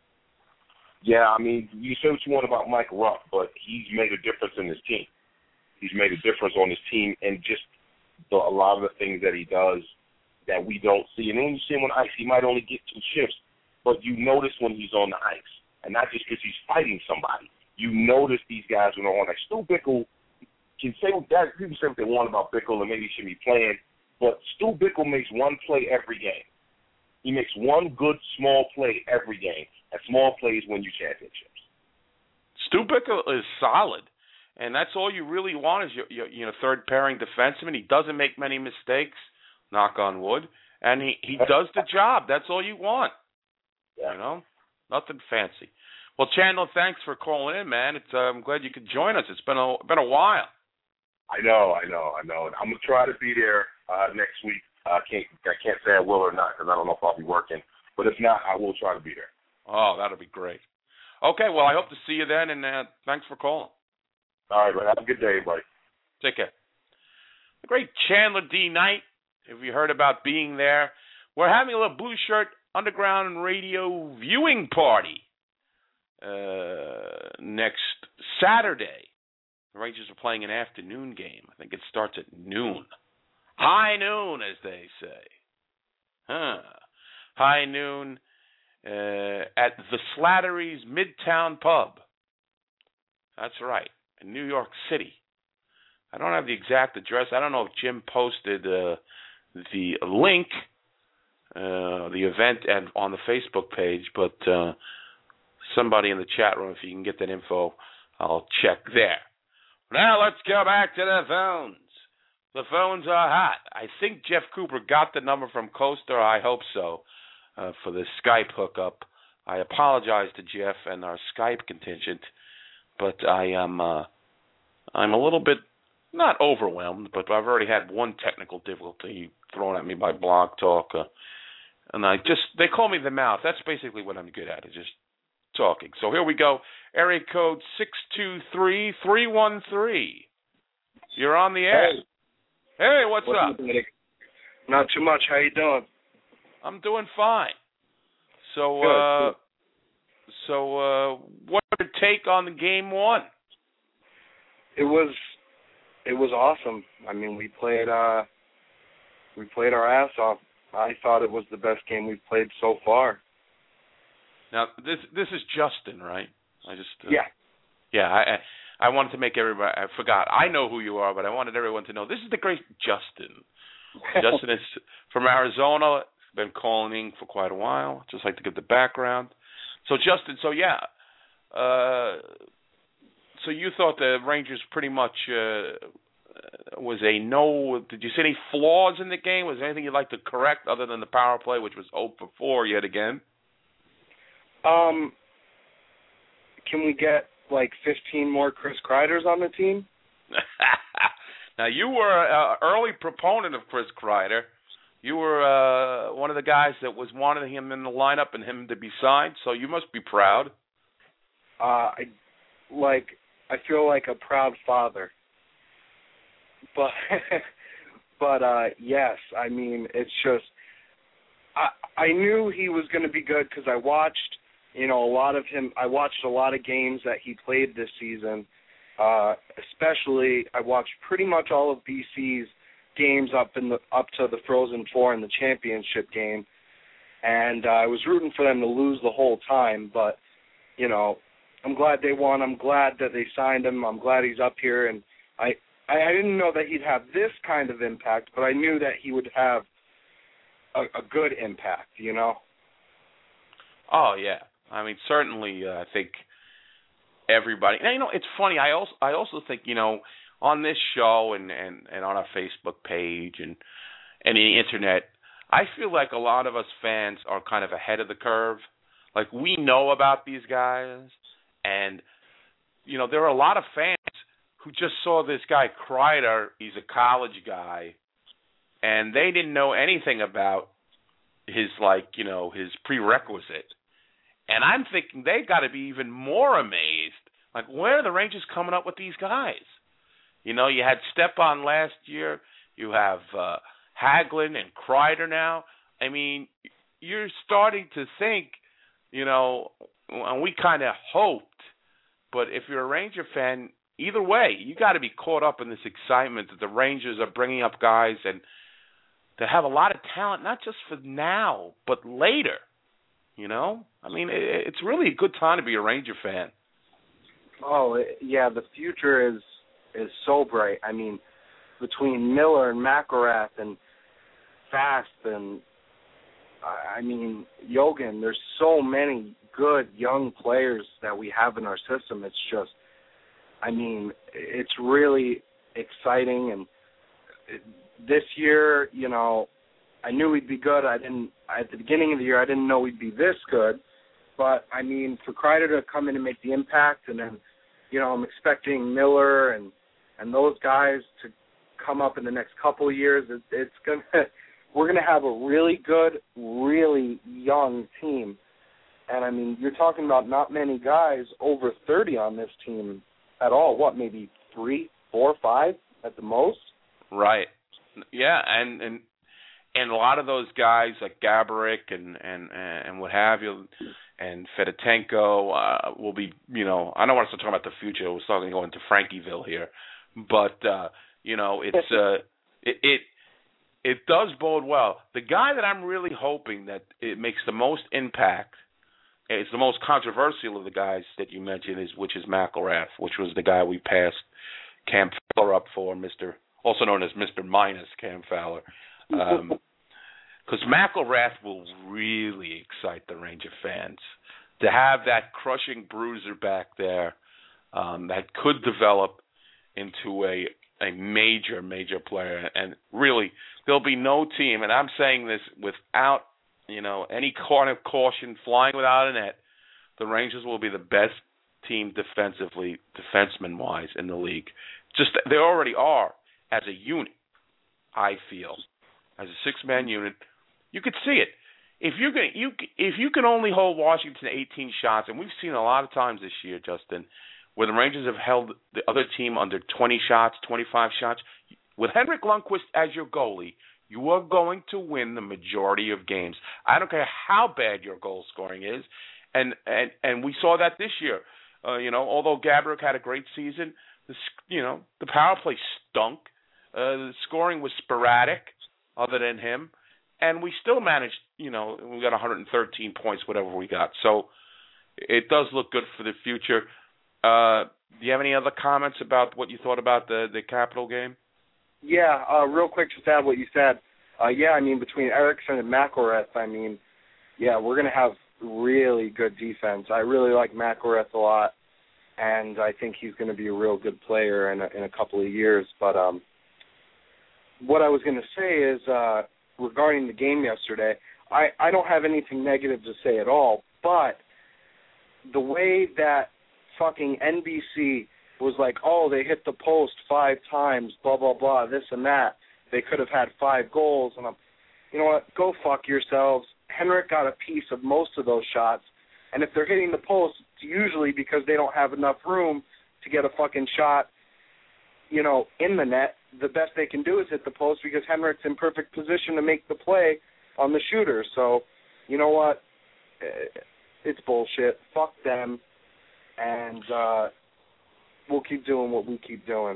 Yeah, I mean, you say what you want about Mike Rupp, but he's made a difference in his team. He's made a difference on his team, and just the, a lot of the things that he does that we don't see. And then when you see him on ice, he might only get two shifts, but you notice when he's on the ice, and not just because he's fighting somebody. You notice these guys when they're on ice. Stu Bickel can say what that, people say what they want about Bickel and maybe he shouldn't be playing, but Stu Bickel makes one play every game. He makes one good small play every game, and small plays win you championships. Stu Bickel is solid, and that's all you really want is your, your you know third pairing defenseman. He doesn't make many mistakes. Knock on wood, and he, he does the job. That's all you want. Yeah. You know, nothing fancy. Well, Chandler, thanks for calling in, man. It's, uh, I'm glad you could join us. It's been a been a while. I know, I know, I know. I'm gonna try to be there uh, next week. I uh, can't I can't say I will or not because I don't know if I'll be working. But if not, I will try to be there. Oh, that'll be great. Okay, well, I hope to see you then, and uh, thanks for calling. All right, man. Have a good day, everybody. Take care. The great Chandler D. Knight. If you heard about being there, we're having a little Blue Shirt Underground Radio viewing party uh, next Saturday. The Rangers are playing an afternoon game. I think it starts at noon. High noon, as they say. Huh. High noon uh, at the Slattery's Midtown Pub. That's right, in New York City. I don't have the exact address. I don't know if Jim posted uh, the link, uh, the event, and on the Facebook page, but uh, somebody in the chat room, if you can get that info, I'll check there. Now let's go back to the phones. The phones are hot. I think Jeff Cooper got the number from Coaster. I hope so, uh, for the Skype hookup. I apologize to Jeff and our Skype contingent, but I am uh, I'm a little bit not overwhelmed, but I've already had one technical difficulty thrown at me by Blog Talk, uh, and I just they call me the mouth. That's basically what I'm good at, is just talking. So here we go. Area code six two three, three one three. You're on the air. Hey, hey what's, what's up? up? Not too much. How you doing? I'm doing fine. So, good, uh, good. so uh, what's your take on the game one? It was, it was awesome. I mean, we played, uh, we played our ass off. I thought it was the best game we've played so far. Now, this this is Justin, right? I just uh, yeah, yeah. I I wanted to make everybody, I forgot, I know who you are, but I wanted everyone to know, this is the great Justin. Justin is from Arizona, been calling for quite a while, just like to give the background. So, Justin, so yeah, uh, so you thought the Rangers pretty much uh, was a no, did you see any flaws in the game? Was there anything you'd like to correct other than the power play, which was oh for four yet again? Um, can we get like fifteen more Chris Kreiders on the team? Now, you were an early proponent of Chris Kreider. You were uh, one of the guys that was wanting him in the lineup and him to be signed, so you must be proud. Uh, I like. I feel like a proud father. But, but uh, yes, I mean, it's just. I I knew he was going to be good because I watched, you know, a lot of him. I watched a lot of games that he played this season. Uh, especially, I watched pretty much all of B C's games up in the up to the Frozen Four in the championship game, and uh, I was rooting for them to lose the whole time. But you know, I'm glad they won. I'm glad that they signed him. I'm glad he's up here, and I I, I didn't know that he'd have this kind of impact, but I knew that he would have a, a good impact. You know. Oh yeah, I mean certainly. Uh, I think. Everybody. Now, you know, it's funny. I also I also think, you know, on this show and, and, and on our Facebook page and and the internet, I feel like a lot of us fans are kind of ahead of the curve. Like, we know about these guys, and, you know, there are a lot of fans who just saw this guy Kreider. He's a college guy, and they didn't know anything about his, like, you know, his prerequisite. And I'm thinking they got to be even more amazed. Like, where are the Rangers coming up with these guys? You know, you had Stepan last year. You have uh, Hagelin and Kreider now. I mean, you're starting to think, you know, and we kind of hoped. But if you're a Ranger fan, either way, you got to be caught up in this excitement that the Rangers are bringing up guys and to have a lot of talent, not just for now, but later. You know, I mean, it, it's really a good time to be a Ranger fan. Oh yeah, the future is is so bright. I mean, between Miller and McElrath and Fast and I mean Yogan, there's so many good young players that we have in our system. It's just, I mean, it's really exciting. And this year, you know, I knew we'd be good. I didn't at the beginning of the year. I didn't know we'd be this good, but I mean, for Kreider to come in and make the impact, and then, you know, I'm expecting Miller and and those guys to come up in the next couple of years. It, it's gonna we're gonna have a really good, really young team, and I mean, you're talking about not many guys over thirty on this team at all. What, maybe three, four, five at the most? Right. Yeah, and and. And a lot of those guys like Gaborik and, and, and what have you, and Fedotenko uh, will be, you know, I don't want us to talk about the future. We're starting to go into Frankieville here. But, uh, you know, it's uh, it, it it does bode well. The guy that I'm really hoping that it makes the most impact, it's the most controversial of the guys that you mentioned, is which is McElrath, which was the guy we passed Cam Fowler up for, Mister also known as Mister Minus Cam Fowler. Um, because McElrath will really excite the Ranger fans to have that crushing bruiser back there um, that could develop into a a major, major player. And really, there'll be no team, and I'm saying this without, you know, any kind of caution, flying without a net, the Rangers will be the best team defensively, defenseman-wise, in the league. Just, they already are as a unit, I feel. As a six-man unit, you could see it. If you can, you if you can only hold Washington eighteen shots, and we've seen a lot of times this year, Justin, where the Rangers have held the other team under twenty shots, twenty-five shots. With Henrik Lundqvist as your goalie, you are going to win the majority of games. I don't care how bad your goal scoring is, and and, and we saw that this year. Uh, you know, although Gaborik had a great season, the you know the power play stunk. Uh, the scoring was sporadic, other than him, and we still managed, you know, we got one hundred thirteen points, whatever we got. So it does look good for the future. Uh, do you have any other comments about what you thought about the the Capital game? Yeah, uh, real quick, just add what you said. Uh, yeah, I mean, between Erickson and McElrath, I mean, yeah, we're going to have really good defense. I really like McElrath a lot, and I think he's going to be a real good player in a, in a couple of years. But um, what I was going to say is uh, regarding the game yesterday, I, I don't have anything negative to say at all, but the way that fucking N B C was like, oh, they hit the post five times, blah, blah, blah, this and that. They could have had five goals. And I'm, you know what, go fuck yourselves. Henrik got a piece of most of those shots. And if they're hitting the post, it's usually because they don't have enough room to get a fucking shot, you know, in the net. The best they can do is hit the post because Henrik's in perfect position to make the play on the shooter. So, you know what, it's bullshit. Fuck them. And uh, we'll keep doing what we keep doing.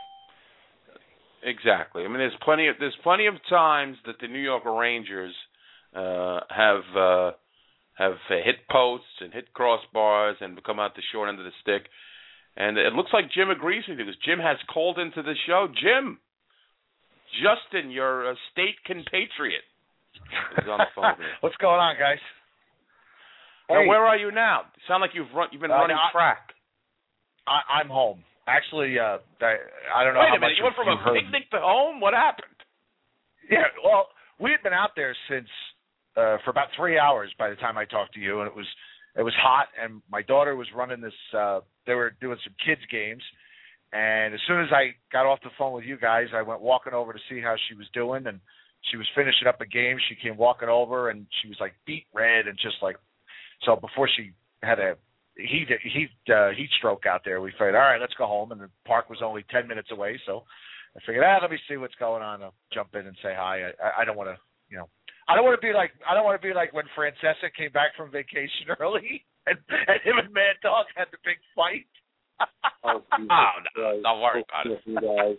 Exactly. I mean, there's plenty of there's plenty of times that the New York Rangers uh, have uh, have hit posts and hit crossbars and come out the short end of the stick. And it looks like Jim agrees with you because Jim has called into the show. Jim, Justin, your uh, state compatriot, is on the phone here. What's going on, guys? Now, Hey. where are you now? You sound like you've run, you've been Uh, running I- track. I, I'm home. Actually, uh, I, I don't know Wait how a minute, much you went from you've a heard. picnic to home? What happened? Yeah, well, we had been out there since uh, for about three hours by the time I talked to you, and it was it was hot, and my daughter was running this. Uh, they were doing some kids games, and as soon as I got off the phone with you guys, I went walking over to see how she was doing, and she was finishing up a game. She came walking over, and she was like beet red and just like so. Before she had a heat heat uh, heat stroke out there, we figured, all right, let's go home, and the park was only ten minutes away, so I figured, ah, let me see what's going on. I'll jump in and say hi. I, I don't want to, you know, I don't want to be like I don't want to be like when Francesa came back from vacation early and, and him and Mad Dog had the big fight. Oh, oh no, don't worry about it.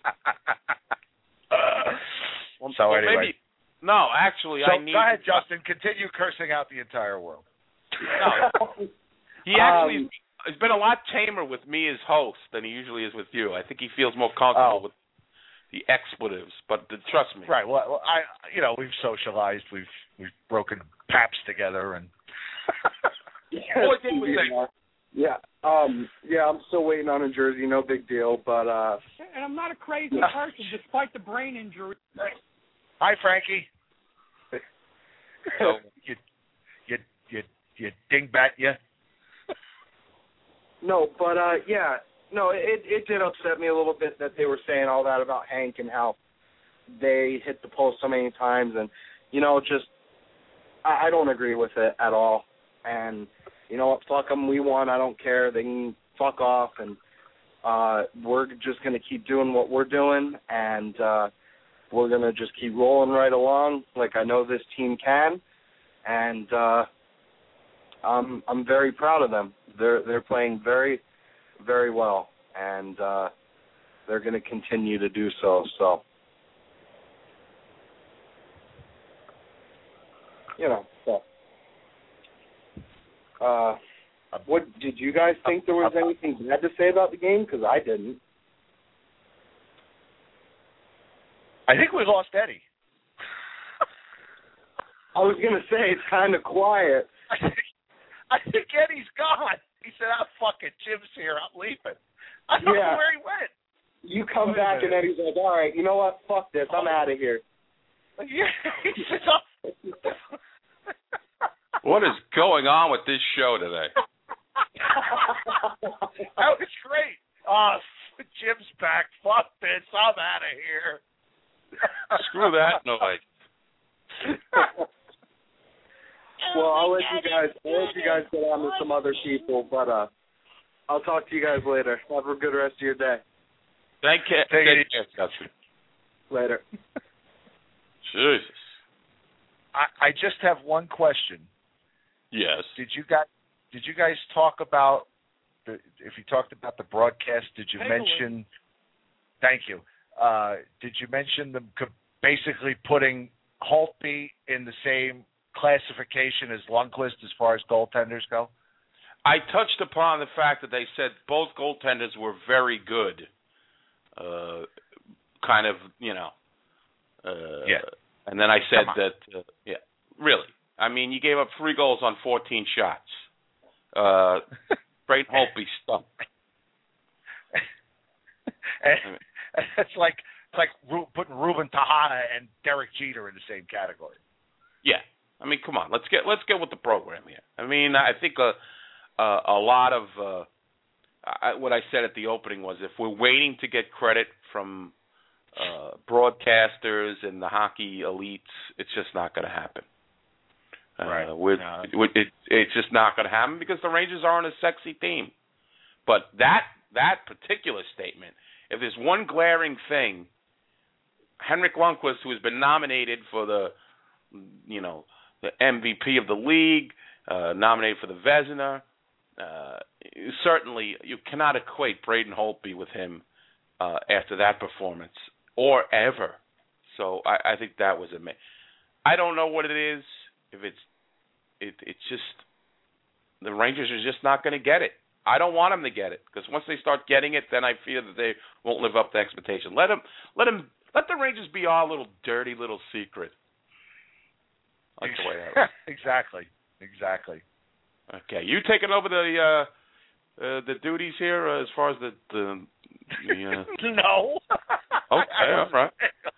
well, so well, anyway, maybe, no, actually, so I need. go ahead, Justin. Continue cursing out the entire world. No, he actually um, has been a lot tamer with me as host than he usually is with you. I think he feels more comfortable oh. with the expletives, but uh, trust me. Right. Well, well, I, you know, we've socialized, we've we've broken paps together, and all I did was say, yeah, um, yeah, I'm still waiting on a jersey. No big deal, but uh, and I'm not a crazy person, despite the brain injury. Hi, Frankie. So you, you, you, you dingbat, you. No, but uh, yeah. No, it it did upset me a little bit that they were saying all that about Hank and how they hit the post so many times, and you know, just I, I don't agree with it at all. And you know what, fuck them, we won. I don't care. They can fuck off, and uh, we're just gonna keep doing what we're doing, and uh, we're gonna just keep rolling right along, like I know this team can, and uh, I'm I'm very proud of them. They're they're playing very. very well, and uh, they're going to continue to do so. So, you know, so. Uh, what did you guys think there was anything bad to say about the game? Because I didn't. I think we lost Eddie. I was going to say it's kind of quiet. I think, I think Eddie's gone. He said, "I'm fucking Jim's here. I'm leaving." I don't yeah. know where he went. You come Wait back and Eddie's like, "All right, you know what? Fuck this. I'm out of here." Yeah. He said, oh. What is going on with this show today? That was great. Oh, Jim's back. Fuck this. I'm out of here. Screw that noise. Well, I'll let you guys. I'll let you guys get on to some other people, but uh, I'll talk to you guys later. Have a good rest of your day. Thank you. Take it easy. Later. Jesus. I, I just have one question. Yes. Did you guys Did you guys talk about the? If you talked about the broadcast, did you Totally. mention? Thank you. Uh, did you mention them co- basically putting Holtby in the same classification as Lundqvist as far as goaltenders go? I touched upon the fact that they said both goaltenders were very good. Uh, kind of, you know. Uh, yeah. And then I said that, uh, yeah, really. I mean, you gave up three goals on fourteen shots. Uh, Braden Holtby stunk. It's like it's like Ru- putting Ruben Tejada and Derek Jeter in the same category. Yeah, I mean, come on, let's get let's get with the program here. I mean, I think a a, a lot of uh, I, what I said at the opening was if we're waiting to get credit from uh, broadcasters and the hockey elites, it's just not going to happen. Uh, right. With, no. it, it, it's just not going to happen because the Rangers aren't a sexy team. But that that particular statement, if there's one glaring thing, Henrik Lundqvist, who has been nominated for the, you know, the M V P of the league, uh, nominated for the Vezina, uh, certainly you cannot equate Braden Holtby with him uh, after that performance or ever. So I, I think that was amazing. I don't know what it is. If it's, it, it's just the Rangers are just not going to get it. I don't want them to get it because once they start getting it, then I fear that they won't live up to expectation. Let them, let them, let the Rangers be our little dirty little secret. Like the way that was. Exactly, exactly. Okay, you taking over the uh, uh, the duties here uh, as far as the the. the uh... no. Okay, all right.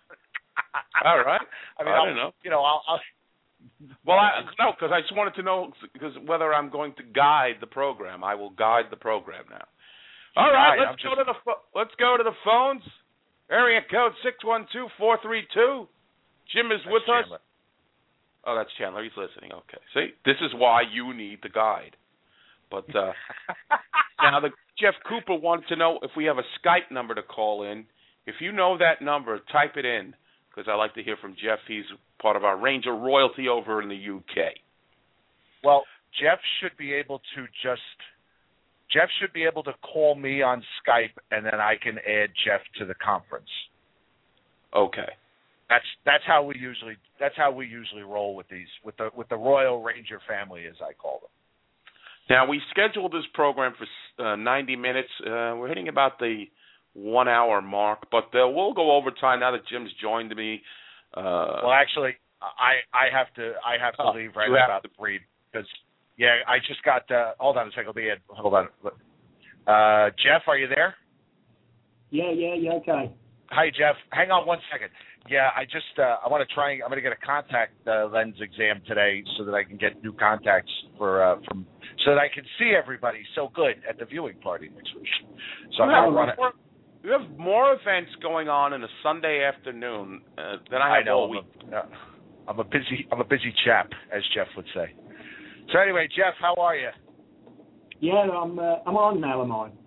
All right. I mean, I I'll, don't know. You know, I'll. I'll Well, I, no, because I just wanted to know because whether I'm going to guide the program. I will guide the program now. All right, Guide, let's I'm go to the pho- let's go to the phones. Area code six one two four three two. Jim is That's with Chandler. us. Oh, that's Chandler. He's listening. Okay, see, this is why you need the guide. But uh, now, the Jeff Cooper wanted to know if we have a Skype number to call in. If you know that number, type it in. Because I like to hear from Jeff. He's part of our Ranger royalty over in the U K. Well, Jeff should be able to just Jeff should be able to call me on Skype, and then I can add Jeff to the conference. Okay. That's that's how we usually that's how we usually roll with these with the with the Royal Ranger family, as I call them. Now we scheduled this program for uh, ninety minutes. Uh, we're hitting about the one hour mark, but uh, we'll go overtime now that Jim's joined me. Uh, well, actually, I I have to I have to oh, leave right have about to. three because yeah I just got uh, hold on a second. I'll be in, hold on. Uh, Jeff, are you there? Yeah, yeah, yeah. Okay. Hi, Jeff. Hang on one second. Yeah, I just uh, I want to try. I'm going to get a contact uh, lens exam today so that I can get new contacts for uh, from so that I can see everybody so good at the viewing party next week. So I'm going to run it. You have more events going on in a Sunday afternoon uh, than I have I know, all I'm week. A, uh, I'm a busy I'm a busy chap, as Jeff would say. So anyway, Jeff, how are you? Yeah, I'm uh, I'm on now, am I?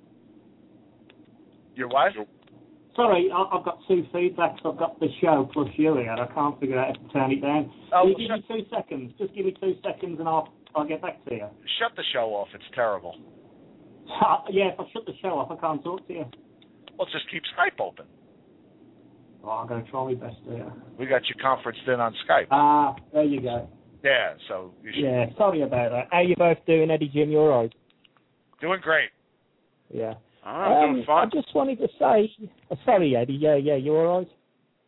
Your what? Sorry, I, I've got two feedbacks. I've got the show plus you here. I can't figure out how to turn it down. Oh, Can you well, give me two seconds? Just give me two seconds and I'll I'll get back to you. Shut the show off. It's terrible. Uh, yeah, if I shut the show off, I can't talk to you. Well, just keep Skype open. Oh, I'm going to try my best here. We got you conferenced in on Skype. Ah, there you go. Yeah, so you should. Yeah, sorry about that. How you both doing, Eddie, Jim? You all right? Doing great. Yeah. I'm um, doing fine. I just wanted to say, uh, sorry, Eddie. Yeah, yeah, you all right?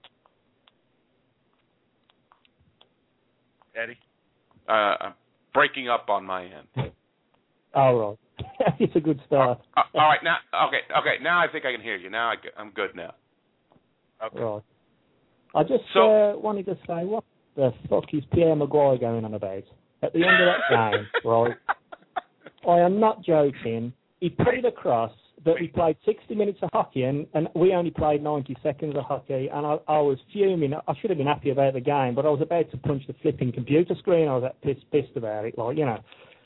Eddie? Uh, I'm breaking up on my end. All right. It's a good start. Uh, all right, now, okay, okay, now I think I can hear you. Now I, I'm good now. Okay. Right. I just So- uh, wanted to say, what the fuck is Pierre Maguire going on about? At the end of that game, right, I am not joking, he put it across that we played sixty minutes of hockey and, and we only played ninety seconds of hockey, and I, I was fuming. I should have been happy about the game, but I was about to punch the flipping computer screen. I was that pissed, pissed about it, like, you know.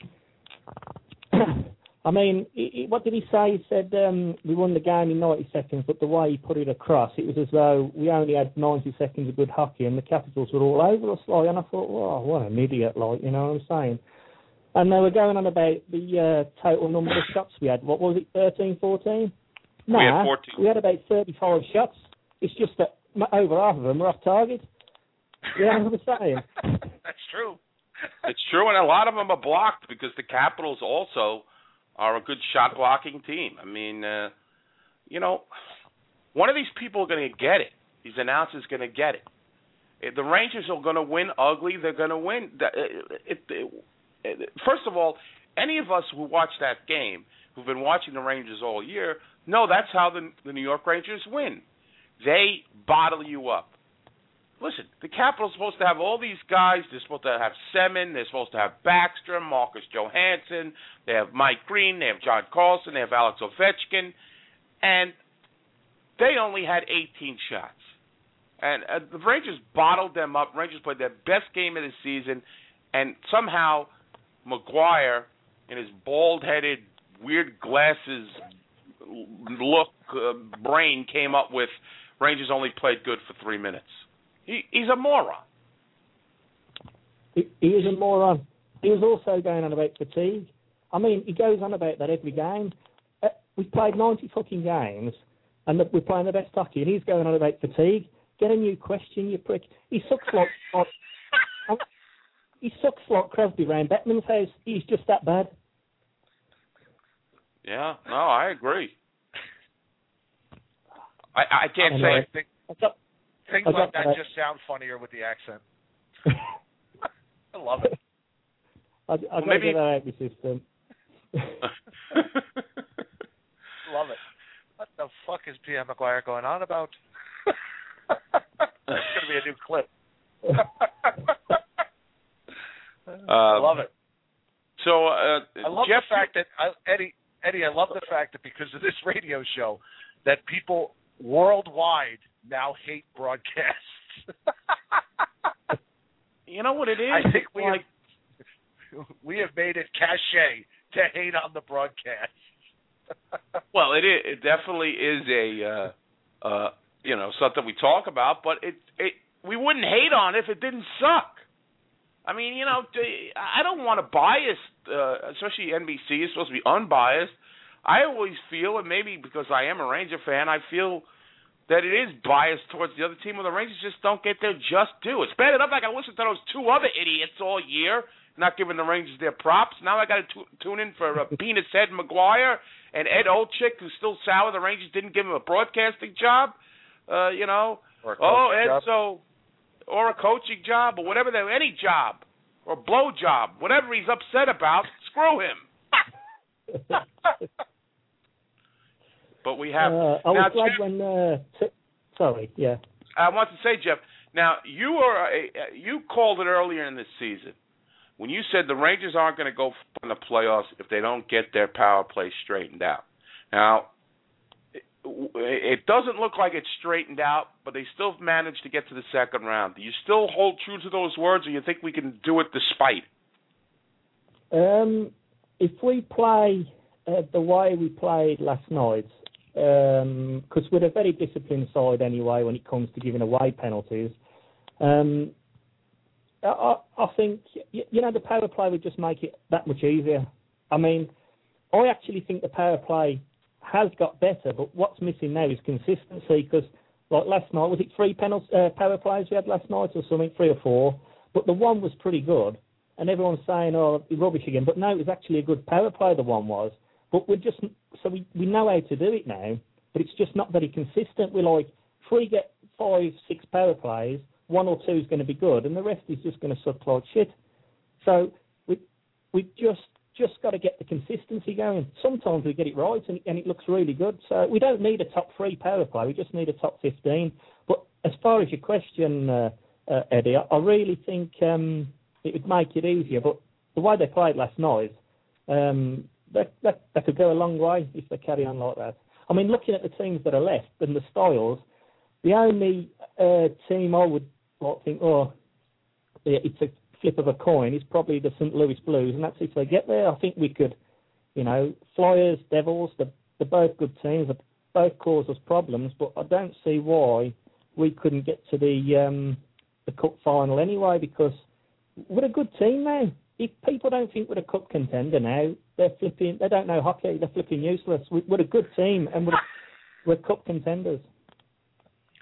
I mean, he, he, what did he say? He said um, we won the game in ninety seconds, but the way he put it across, it was as though we only had ninety seconds of good hockey and the Capitals were all over us, like, and I thought, oh, what an idiot, like, you know what I'm saying? And they were going on about the uh, total number of shots we had. What was it, thirteen, fourteen? No, We had fourteen. We had about thirty-five shots. It's just that over half of them were off target. You know what I'm saying? That's true. It's true, and a lot of them are blocked because the Capitals also are a good shot blocking team. I mean, uh, you know, one of these people are going to get it. These announcers are going to get it. If the Rangers are going to win ugly, they're going to win. It, it, it, first of all, any of us who watch that game, who've been watching the Rangers all year, know that's how the, the New York Rangers win. They bottle you up. Listen, the Capitals are supposed to have all these guys. They're supposed to have Semin. They're supposed to have Backstrom, Marcus Johansson. They have Mike Green. They have John Carlson. They have Alex Ovechkin. And they only had eighteen shots. And uh, the Rangers bottled them up. Rangers played their best game of the season. And somehow McGuire, in his bald-headed, weird glasses look, uh, brain, came up with Rangers only played good for three minutes. He, he's a moron. He, he is a moron. He was also going on about fatigue. I mean, he goes on about that every game. Uh, we've played ninety fucking games, and the, we're playing the best hockey, and he's going on about fatigue. Get a new question, you prick. He sucks like... like he sucks like Crosby round Bettman's house. He's just that bad. Yeah, no, I agree. I, I can't anyway, say... Think, things like that just sound funnier with the accent. I love it. I, I well, got maybe... to get that out of my system. Love it. What the fuck is P M McGuire going on about? That's going to be a new clip. I love it. So, uh, I love Jeff, the fact that I, Eddie, Eddie, I love the fact that because of this radio show, that people worldwide now hate broadcasts. You know what it is? I think we like, have, we have made it cachet to hate on the broadcast. Well, it is, it definitely is a uh, uh, you know something we talk about, but it it we wouldn't hate on it if it didn't suck. I mean, you know, I don't want to bias, uh, especially N B C is supposed to be unbiased. I always feel, and maybe because I am a Ranger fan, I feel that it is biased towards the other team, where the Rangers just don't get their just due. It's bad enough I got to listen to those two other idiots all year, not giving the Rangers their props. Now I got to t- tune in for uh, Penis Head McGuire and Ed Olczyk, who's still sour the Rangers didn't give him a broadcasting job. Uh, you know, oh Ed, job. so or a coaching job or whatever, they, any job or blow job, whatever he's upset about, screw him. But we have. Uh, I was now, glad Jeff, when. Uh, t- sorry, yeah. I want to say, Jeff. Now you are a, you called it earlier in this season when you said the Rangers aren't going to go in the playoffs if they don't get their power play straightened out. Now it, it doesn't look like it's straightened out, but they still managed to get to the second round. Do you still hold true to those words, or you think we can do it despite? Um, if we play uh, the way we played last night. Because um, we're a very disciplined side anyway when it comes to giving away penalties. Um, I, I think, you know, the power play would just make it that much easier. I mean, I actually think the power play has got better, but what's missing now is consistency, because like last night, was it three penalty, uh, power plays we had last night or something, three or four? But the one was pretty good, and everyone's saying, oh, rubbish again. But no, it was actually a good power play, the one was. But we're just, so we, we know how to do it now, but it's just not very consistent. We're like, if we get five, six power plays, one or two is going to be good, and the rest is just going to suck like shit. So we we just just got to get the consistency going. Sometimes we get it right, and, and it looks really good. So we don't need a top three power play. We just need a top fifteen. But as far as your question, uh, uh, Eddie, I, I really think um, it would make it easier. But the way they played last night, um, That, that, that could go a long way if they carry on like that. I mean, looking at the teams that are left and the styles, the only uh, team I would like, think, oh, yeah, it's a flip of a coin, is probably the Saint Louis Blues, and that's if they get there. I think we could, you know, Flyers, Devils, they're, they're both good teams, they both cause us problems, but I don't see why we couldn't get to the um, the Cup final anyway, because we're a good team now. If people don't think we're a cup contender now, they're flipping. They don't know hockey. They're flipping useless. We're a good team, and we're we're cup contenders.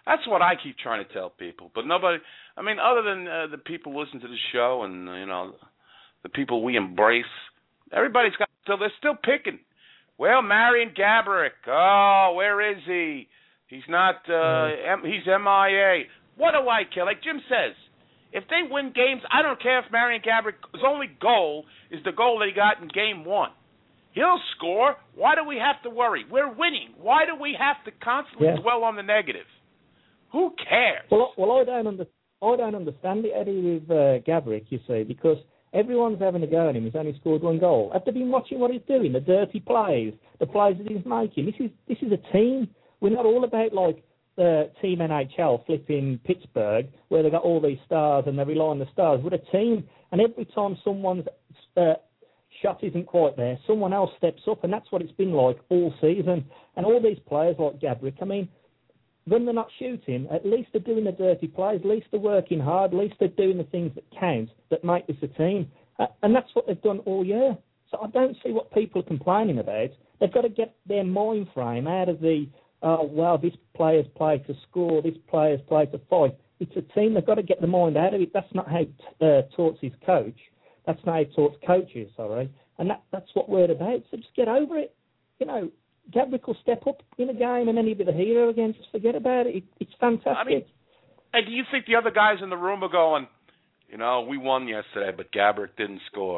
That's what I keep trying to tell people. But nobody, I mean, other than uh, the people who listen to the show and, you know, the people we embrace, everybody's got, so they're still picking. Well, Marion Gaborik, oh, where is he? He's not, uh, M- he's M I A. What do I care? Like Jim says, if they win games, I don't care if Marion Gaborik's only goal is the goal that he got in game one. He'll score. Why do we have to worry? We're winning. Why do we have to constantly Yeah. dwell on the negative? Who cares? Well, well, I don't under, I don't understand it, Eddie, with uh, Gaborik, you see, because everyone's having a go at him. He's only scored one goal. Have they been watching what he's doing, the dirty plays, the plays that he's making? This is this is a team. We're not all about, like, the Team N H L flipping Pittsburgh, where they've got all these stars and they rely on the stars. We're a team, and every time someone's uh, shot isn't quite there, someone else steps up, and that's what it's been like all season. And all these players like Gaborik, I mean, when they're not shooting, at least they're doing the dirty plays, at least they're working hard, at least they're doing the things that count, that make this a team. Uh, and that's what they've done all year. So I don't see what people are complaining about. They've got to get their mind frame out of the, oh, well, this player's played to score, this player's played to fight. It's a team. They've got to get the mind out of it. That's not how uh, Torts his coach. That's not how Torts coaches, sorry. And that, that's what we're about. So just get over it. You know, Gaborik will step up in a game and then he'll be the hero again. Just forget about it. it it's fantastic. I mean, and do you think the other guys in the room are going, you know, we won yesterday, but Gaborik didn't score?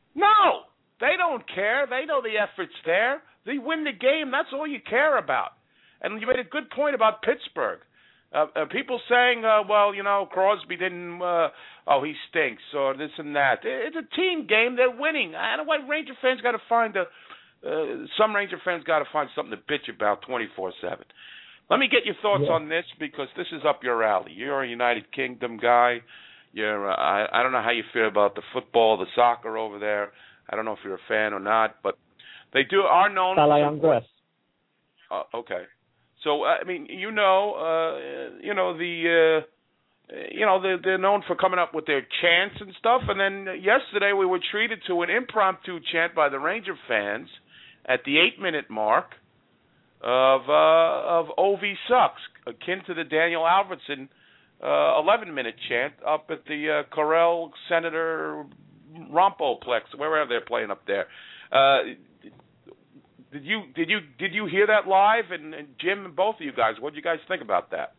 No, they don't care. They know the effort's there. They win the game. That's all you care about. And you made a good point about Pittsburgh. Uh, uh, people saying, uh, well, you know, Crosby didn't, uh, oh, he stinks, or this and that. It's a team game. They're winning. I don't know why Ranger fans got to find a, uh, some Ranger fans got to find something to bitch about twenty-four seven. Let me get your thoughts yeah. on this, because this is up your alley. You're a United Kingdom guy. You're, uh, I, I don't know how you feel about the football, the soccer over there. I don't know if you're a fan or not, but they do are known for uh, okay. So I mean, you know, uh, you know the, uh, you know they're, they're known for coming up with their chants and stuff. And then yesterday we were treated to an impromptu chant by the Ranger fans at the eight-minute mark of uh, of O V sucks, akin to the Daniel Alfredson eleven-minute uh, chant up at the uh, Correll Senator Rompoplex, wherever they're playing up there. Uh, Did you did you did you hear that live? And, and Jim and both of you guys, what did you guys think about that?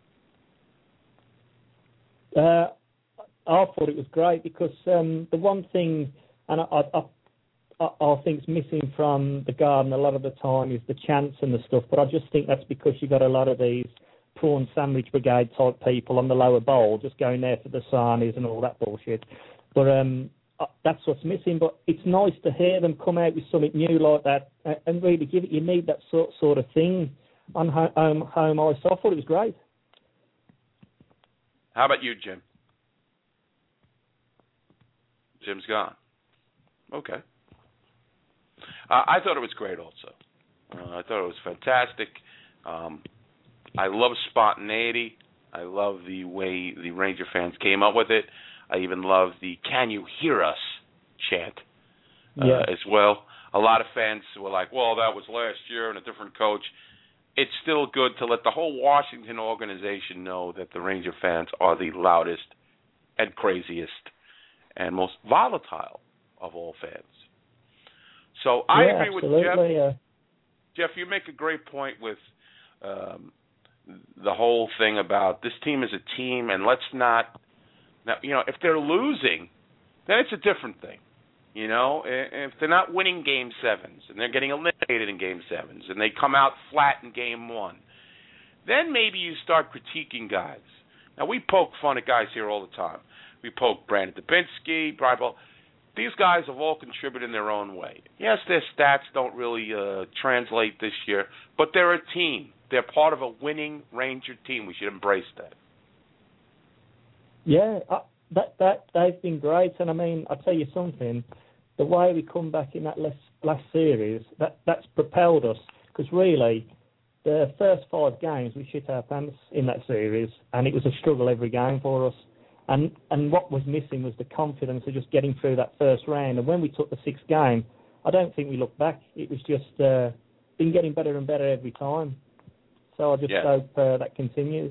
Uh, I thought it was great because um, the one thing, and I, I, I, I think is missing from the Garden a lot of the time is the chants and the stuff. But I just think that's because you got a lot of these prawn sandwich brigade type people on the lower bowl just going there for the sarnies and all that bullshit. But um, that's what's missing, but it's nice to hear them come out with something new like that and really give it. You need that sort sort of thing on home home ice. So I thought it was great. How about you, Jim? Jim's gone. Okay. Uh, I thought it was great also. Uh, I thought it was fantastic. Um, I love spontaneity. I love the way the Ranger fans came up with it. I even love the "Can you hear us?" chant uh, yeah. as well. A lot of fans were like, well, that was last year and a different coach. It's still good to let the whole Washington organization know that the Ranger fans are the loudest and craziest and most volatile of all fans. So I yeah, agree with absolutely, Jeff. Yeah. Jeff, you make a great point with um, the whole thing about this team is a team, and let's not Now, you know, if they're losing, then it's a different thing. You know, if they're not winning game sevens and they're getting eliminated in game sevens and they come out flat in game one, then maybe you start critiquing guys. Now, we poke fun at guys here all the time. We poke Brandon Dubinsky, Brian. These guys have all contributed in their own way. Yes, their stats don't really uh, translate this year, but they're a team. They're part of a winning Ranger team. We should embrace that. Yeah, uh, that that they've been great, and I mean, I'll tell you something. The way we come back in that last, last series, that that's propelled us. Because really, the first five games we shit our pants in that series, and it was a struggle every game for us. And and what was missing was the confidence of just getting through that first round. And when we took the sixth game, I don't think we looked back. It was just uh, been getting better and better every time. So I just yeah. hope uh, that continues.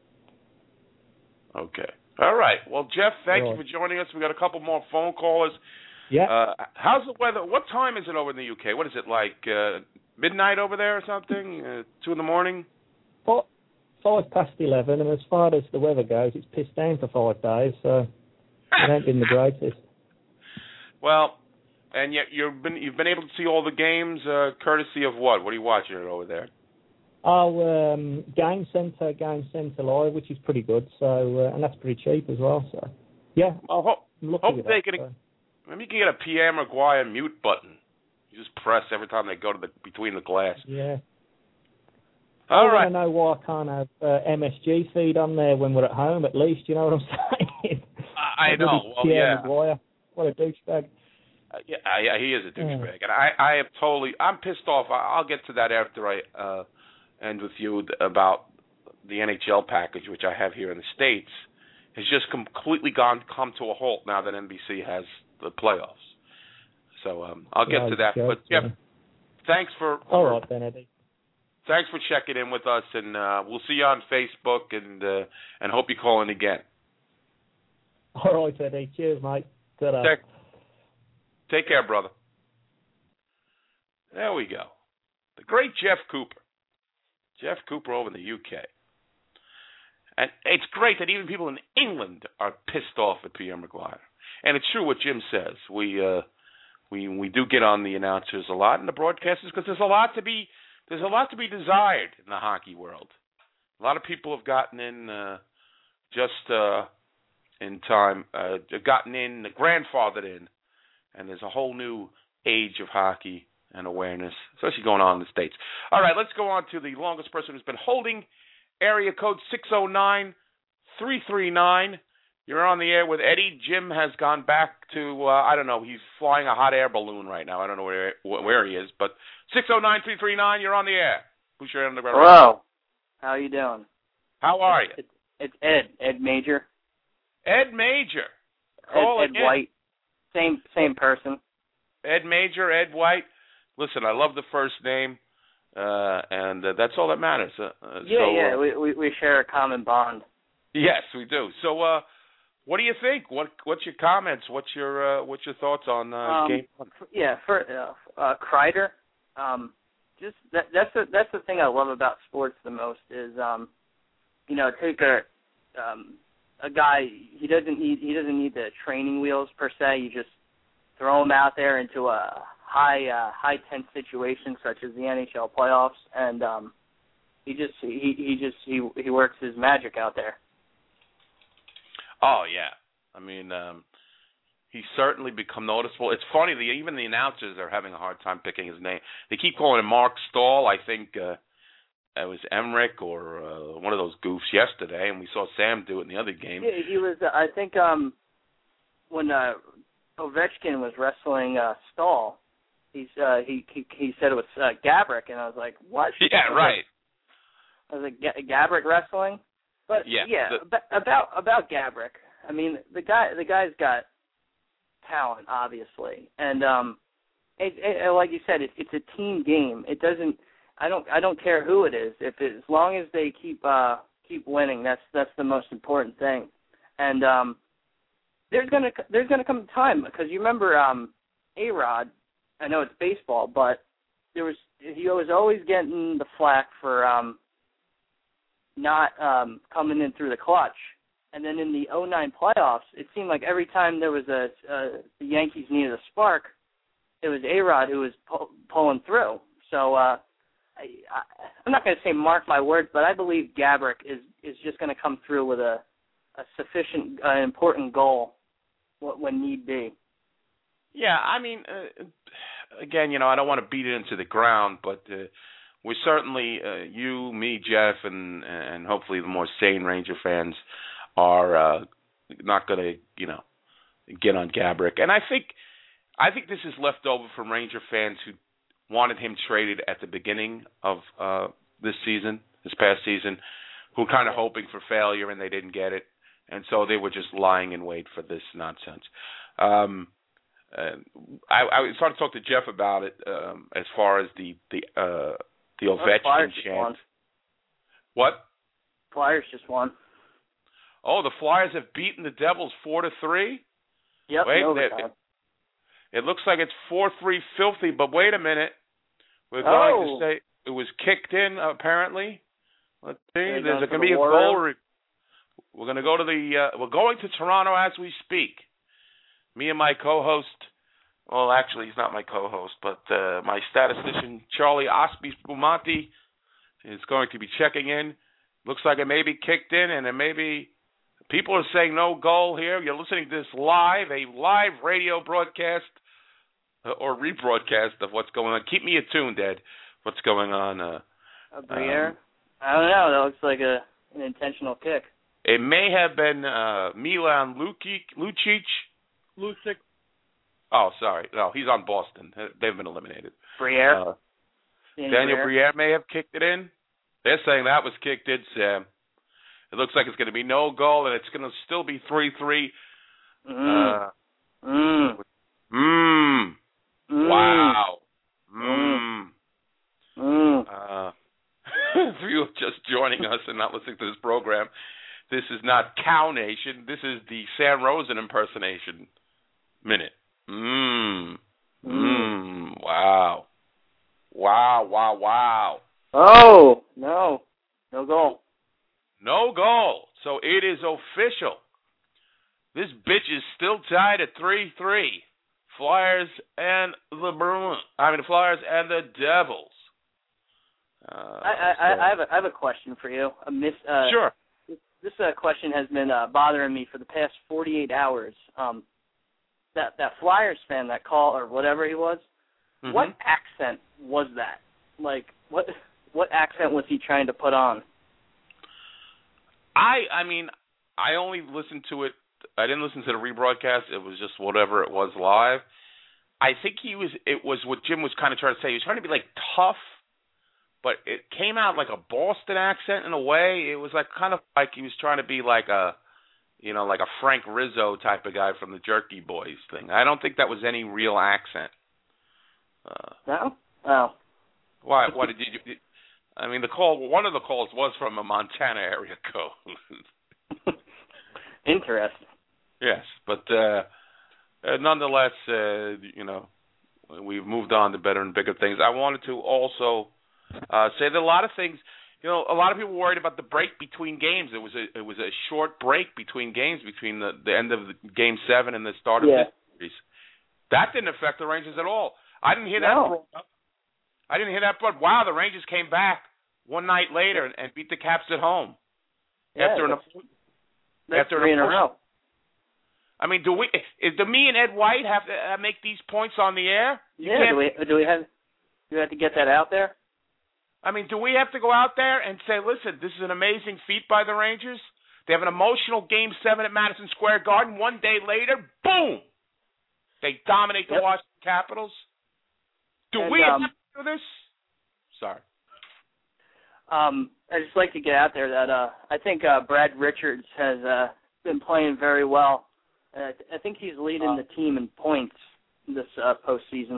Okay. All right. Well, Jeff, thank right. you for joining us. We got a couple more phone callers. Yeah. Uh, how's the weather? What time is it over in the U K? What is it, like uh, midnight over there or something? Uh, two in the morning? Four, five past eleven, and as far as the weather goes, it's pissed down for five days, so it ain't been the greatest. Well, and yet you've been you've been able to see all the games, uh, courtesy of what? What are you watching over there? Oh, um, Game Centre, Game Centre Live, which is pretty good. So, uh, and that's pretty cheap as well. So, yeah. Well, hope, hope with they that, can. so. Maybe you can get a Pierre Maguire mute button. You just press every time they go to the between the glass. Yeah. All I right. want to know why I can't have uh, M S G feed on there when we're at home. At least, you know what I'm saying? I, I know. Well, Pierre yeah. Maguire. What a douchebag. Uh, yeah, yeah, he is a douchebag, and I, I am totally. I'm pissed off. I, I'll get to that after I. Uh, and with you about the N H L package, which I have here in the States, has just completely gone come to a halt now that N B C has the playoffs. So um, I'll get yeah, to that. Joke, but Jeff, yeah. thanks for, All for right, then, Eddie. thanks for checking in with us, and uh, we'll see you on Facebook, and uh, and hope you call in again. All right, Eddie. Cheers, mate. Ta-da. Take, take care, brother. There we go. The great Jeff Cooper. Jeff Cooper over in the U K. And it's great that even people in England are pissed off at Pierre Maguire. And it's true what Jim says. We uh, we we do get on the announcers a lot and the broadcasters because there's a lot to be there's a lot to be desired in the hockey world. A lot of people have gotten in uh, just uh, in time, uh, gotten in, grandfathered in, and there's a whole new age of hockey and awareness, especially going on in the States. All right, let's go on to the longest person who's been holding area code six oh nine, three three nine. You're on the air with Eddie. Jim has gone back to, uh, I don't know, he's flying a hot air balloon right now. I don't know where where he is, but six oh nine, three three nine, you're on the air. Who's your underground? Hello. How you doing? How are you? It's, it's Ed, Ed Major. Ed Major. Call Ed, Ed White. Same same person. Ed Major, Ed White. Listen, I love the first name, uh, and uh, that's all that matters. Uh, uh, yeah, so, yeah, uh, we, we we share a common bond. Yes, we do. So, uh, what do you think? What What's your comments? What's your uh, What's your thoughts on uh, um, game one? Yeah, for uh, uh, Kreider, um, just that, that's the that's the thing I love about sports the most is, um, you know, take a um, a guy. He doesn't need he doesn't need the training wheels per se. You just throw him out there into a high uh, high tense situation such as the N H L playoffs, and um, he just he, he just he he works his magic out there. Oh yeah, I mean um, he's certainly become noticeable. It's funny, the, even the announcers are having a hard time picking his name. They keep calling him Mark Stahl. I think uh, it was Emmerich or uh, one of those goofs yesterday, and we saw Sam do it in the other game. Yeah, he was. Uh, I think um, when uh, Ovechkin was wrestling uh, Stahl. He's, uh, he, he he said it was uh, Gabrick, and I was like, what? Yeah, I right. Like, I was like, G- Gabrick wrestling? But, yeah, yeah the, about about Gabrick, I mean, the guy the guy's got talent, obviously. And um, it, it, like you said, it, it's a team game. It doesn't, I don't I don't care who it is. If it, as long as they keep uh, keep winning, that's that's the most important thing. And um, there's gonna there's gonna come a time, because you remember um, A-Rod. I know it's baseball, but there was he was always getting the flack for um, not um, coming in through the clutch. And then in the oh nine playoffs, it seemed like every time there was a, a the Yankees needed a spark, it was A-Rod who was pu- pulling through. So uh, I, I, I'm not going to say mark my words, but I believe Gabrick is, is just going to come through with a, a sufficient, uh, important goal when need be. Yeah, I mean, uh, again, you know, I don't want to beat it into the ground, but uh, we certainly, uh, you, me, Jeff, and and hopefully the more sane Ranger fans are uh, not going to, you know, get on Gabrick. And I think, I think this is left over from Ranger fans who wanted him traded at the beginning of uh, this season, this past season, who were kind of hoping for failure and they didn't get it, and so they were just lying in wait for this nonsense. Um, Uh, I, I started to talk to Jeff about it um, as far as the the uh, the Ovechkin chance. What? Flyers just won. Oh, the Flyers have beaten the Devils four to three. Yep. Wait, no it, it, it looks like it's four three filthy. But wait a minute, we're going oh. to say it was kicked in. Apparently, let's see. Are There's going going to be a war goal. room? We're going to go to the. Uh, we're going to Toronto as we speak. Me and my co-host. Well, actually, he's not my co-host, but uh, my statistician Charlie Osby Spumanti is going to be checking in. Looks like it may be kicked in, and it may be. People are saying no goal here. You're listening to this live, a live radio broadcast uh, or rebroadcast of what's going on. Keep me attuned, Ed. What's going on? Uh, a Briere? Um, I don't know. That looks like a an intentional kick. It may have been uh, Milan Lucic. Lucic. Lucic. Oh, sorry. No, he's on Boston. They've been eliminated. Briere. Uh, Daniel Briere. Briere may have kicked it in. They're saying that was kicked in, Sam. It looks like it's going to be no goal, and it's going to still be three three. Mm. Uh, mm. Mm. Mm. Wow. Mm. Mm. Uh, for you just joining us and not listening to this program, this is not Cow Nation. This is the Sam Rosen impersonation minute. Mmm. Mmm. Wow. Wow, wow, wow. Oh, no. No goal. No goal. So it is official. This bitch is still tied at three three. Flyers and the Bruins. I mean, the Flyers and the Devils. Uh, I, I, so. I, have a, I have a question for you. A miss, uh, sure. This, this uh, question has been uh, bothering me for the past forty-eight hours. Um, that that Flyers fan, that call or whatever he was, mm-hmm. what accent was that? Like, what what accent was he trying to put on? I I mean, I only listened to it. I didn't listen to the rebroadcast. It was just whatever it was live. I think he was. It was what Jim was kind of trying to say. He was trying to be like tough, but it came out like a Boston accent in a way. It was like kind of like he was trying to be like a, you know, like a Frank Rizzo type of guy from the Jerky Boys thing. I don't think that was any real accent. Uh, no. Oh. Why? What did you? I mean, the call. One of the calls was from a Montana area code. Interesting. Yes, but uh, uh, nonetheless, uh, you know, we've moved on to better and bigger things. I wanted to also uh, say that a lot of things. You know, a lot of people were worried about the break between games. It was a it was a short break between games, between the, the end of the game seven and the start of yeah. this series. That didn't affect the Rangers at all. I didn't hear that. No. Brought up. I didn't hear that. But wow, the Rangers came back one night later and, and beat the Caps at home. Yeah, after an that's after three an in a row. I mean, do we? Is do me and Ed White have to uh, make these points on the air? You yeah. Do we? Do we have? Do we have to get that out there? I mean, do we have to go out there and say, listen, this is an amazing feat by the Rangers? They have an emotional Game seven at Madison Square Garden. One day later, boom! They dominate the yep. Washington Capitals. Do and, we um, have to do this? Sorry. Um, I just like to get out there that uh, I think uh, Brad Richards has uh, been playing very well. Uh, I think he's leading uh, the team in points this uh, postseason.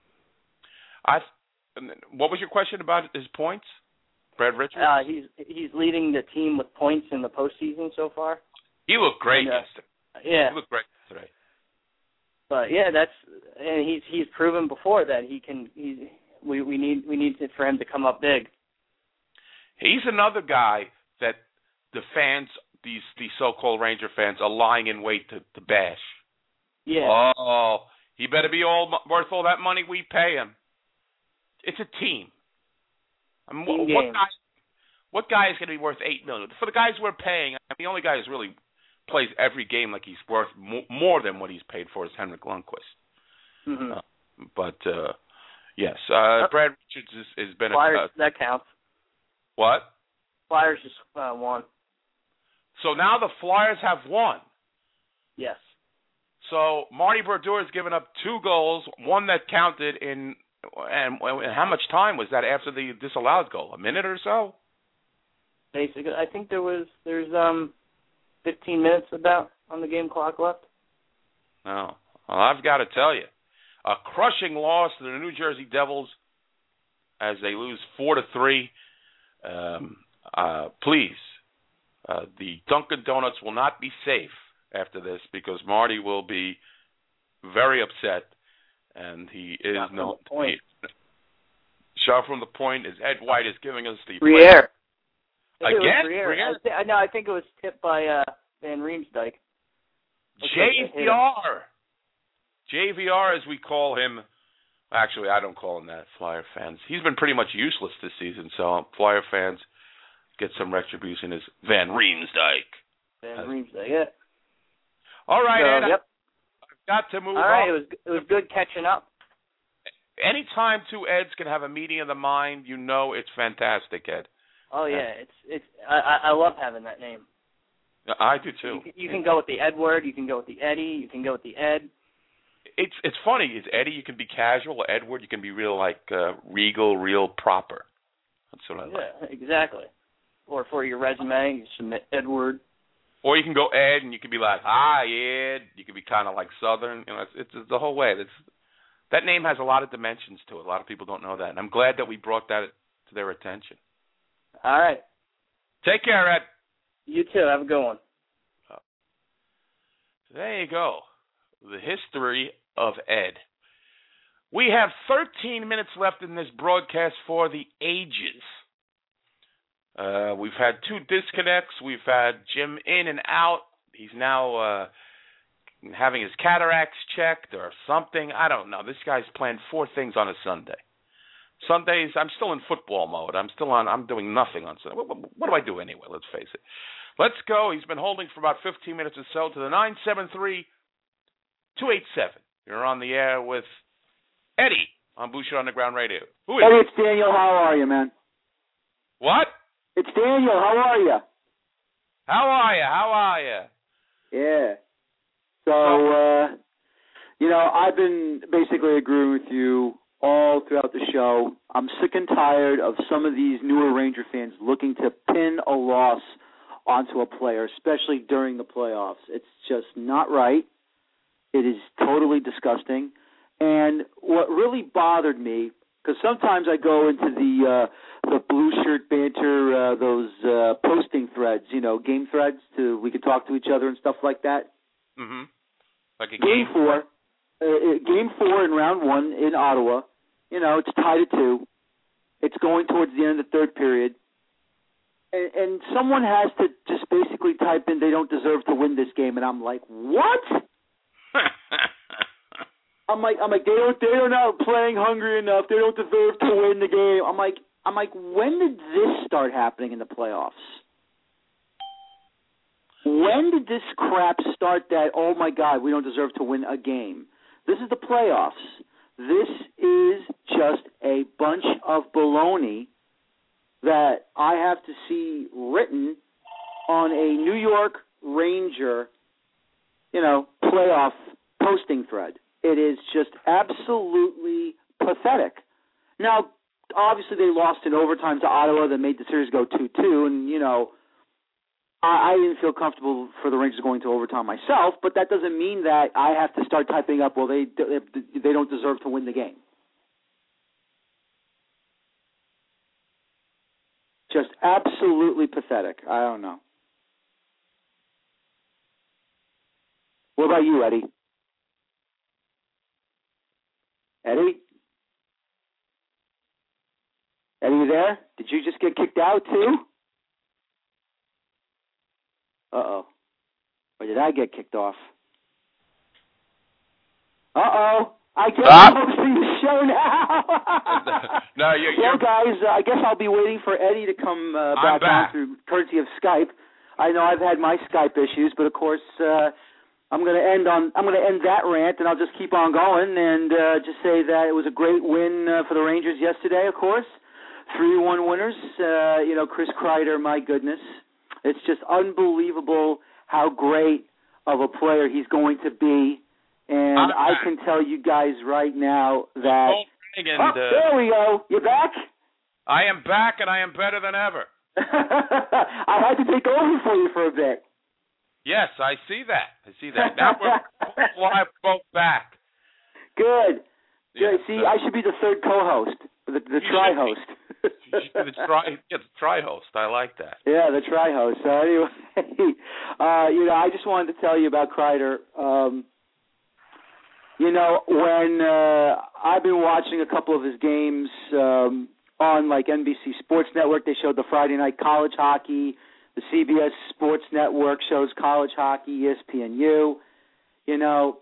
I. What was your question about his points, Brad Richards? Uh, he's he's leading the team with points in the postseason so far. He looked great and, uh, yesterday. Yeah, he looked great today. But yeah, that's and he's he's proven before that he can. He we we need we need it for him to come up big. He's another guy that the fans, these these so-called Ranger fans, are lying in wait to, to bash. Yeah. Oh, he better be all worth all that money we pay him. It's a team. I mean, team what game. guy? What guy is going to be worth eight million for the guys we're paying? I mean, the only guy who's really plays every game like he's worth mo- more than what he's paid for is Henrik Lundqvist. Mm-hmm. Uh, but uh, yes, uh, Brad Richards has, has been Flyers, a uh, that counts. What? Flyers just uh, won. So now the Flyers have won. Yes. So Marty Brodeur has given up two goals, one that counted in. And, and how much time was that after the disallowed goal? A minute or so? Basically, I think there was there's um fifteen minutes about on the game clock left. No, well, I've got to tell you, a crushing loss to the New Jersey Devils as they lose four to three. Um, uh, please, uh, the Dunkin' Donuts will not be safe after this because Marty will be very upset, and he is Shot known from the point. to be. Shot from the point is Ed White is giving us the Briere. Again? Briere. Briere? I th- no, I think it was tipped by uh, Van Riemsdyk. J V R. J V R, as we call him. Actually, I don't call him that, Flyer fans. He's been pretty much useless this season, so Flyer fans get some retribution as Van Riemsdyk. Van Riemsdyk, yeah. All right, so, Ed, yep. I've got to move All right, on. it was it was good catching up. Anytime two Eds can have a meeting of the mind, you know it's fantastic, Ed. Oh yeah, it's it's I I love having that name. I do too. You can, you can go with the Edward, you can go with the Eddie, you can go with the Ed. It's it's funny. It's Eddie. You can be casual. Edward, you can be real like uh, regal, real proper. That's what I like. Yeah, exactly. Or for your resume, you submit Edward. Or you can go Ed, and you can be like, "Hi, Ed." You can be kind of like Southern. You know, it's, it's, it's the whole way. It's, that name has a lot of dimensions to it. A lot of people don't know that, and I'm glad that we brought that to their attention. All right. Take care, Ed. You too. Have a good one. Oh. There you go. The history of Ed. We have thirteen minutes left in this broadcast for the ages. Uh, we've had two disconnects. We've had Jim in and out. He's now uh, having his cataracts checked or something. I don't know. This guy's planned four things on a Sunday. Sundays, I'm still in football mode. I'm still on. I'm doing nothing on Sunday. What, what, what do I do anyway? Let's face it. Let's go. He's been holding for about fifteen minutes or so to the nine seven three, two eight seven. You're on the air with Eddie on Boucher Underground Radio. Who is Eddie, it? it's Daniel. How are you, man? What? It's Daniel. How are you? How are you? How are you? Yeah. So, uh, you know, I've been basically agreeing with you all throughout the show. I'm sick and tired of some of these newer Ranger fans looking to pin a loss onto a player, especially during the playoffs. It's just not right. It is totally disgusting. And what really bothered me, because sometimes I go into the uh, the blue shirt banter, uh, those uh, posting threads, you know, game threads, to we can talk to each other and stuff like that. Mm-hmm. Like a game, game four, uh, game four in round one in Ottawa. You know, it's tied at two. It's going towards the end of the third period. And, and someone has to just basically type in they don't deserve to win this game, and I'm like, what? I'm like, I'm like, they don't, they're not playing hungry enough. They don't deserve to win the game. I'm like, I'm like, when did this start happening in the playoffs? When did this crap start that, oh my God, we don't deserve to win a game? This is the playoffs. This is just a bunch of baloney that I have to see written on a New York Ranger, you know, playoff posting thread. It is just absolutely pathetic. Now, obviously they lost in overtime to Ottawa that made the series go two two, and, you know, I, I didn't feel comfortable for the Rangers going to overtime myself, but that doesn't mean that I have to start typing up, well, they they don't deserve to win the game. Just absolutely pathetic. I don't know. What about you, Eddie? Eddie? Eddie, you there? Did you just get kicked out too? Uh-oh. Or did I get kicked off? Uh-oh. I guess ah. I'm hosting the show now. no, you're, you're... Well, guys, uh, I guess I'll be waiting for Eddie to come uh, back, back on through courtesy of Skype. I know I've had my Skype issues, but of course uh, I'm going to end on I'm going to end that rant, and I'll just keep on going and uh, just say that it was a great win uh, for the Rangers yesterday. Of course, three one winners. Uh, you know, Chris Kreider. My goodness, it's just unbelievable how great of a player he's going to be. And I can tell you guys right now that... Oh, and, oh, there we go. You back? I am back, and I am better than ever. I had to take over for you for a bit. Yes, I see that. I see that. Now we're live, both back. Good. Yeah, Good. See, so I should be the third co-host, the, the tri-host. You should be the try, yeah, the try host. I like that. Yeah, the try host. So anyway, uh, you know, I just wanted to tell you about Kreider. Um, you know, when uh, I've been watching a couple of his games um, on like N B C Sports Network, they showed the Friday night college hockey. The C B S Sports Network shows college hockey. E S P N U. You know,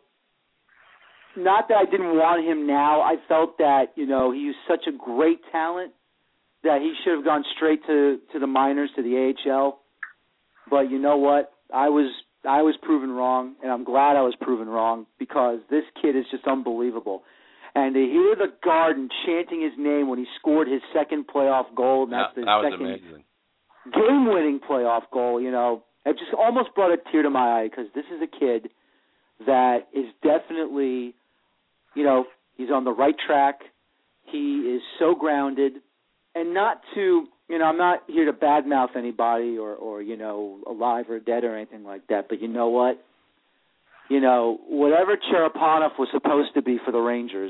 not that I didn't want him now. I felt that, you know, he was such a great talent that he should have gone straight to, to the minors, to the A H L. But you know what? I was I was proven wrong, and I'm glad I was proven wrong because this kid is just unbelievable. And to hear the Garden chanting his name when he scored his second playoff goal, and that's yeah, the that was second amazing. game-winning playoff goal, you know, it just almost brought a tear to my eye because this is a kid that is definitely, you know, he's on the right track. He is so grounded. And not to, you know, I'm not here to badmouth anybody or, or, you know, alive or dead or anything like that. But you know what? You know, whatever Cherepanov was supposed to be for the Rangers,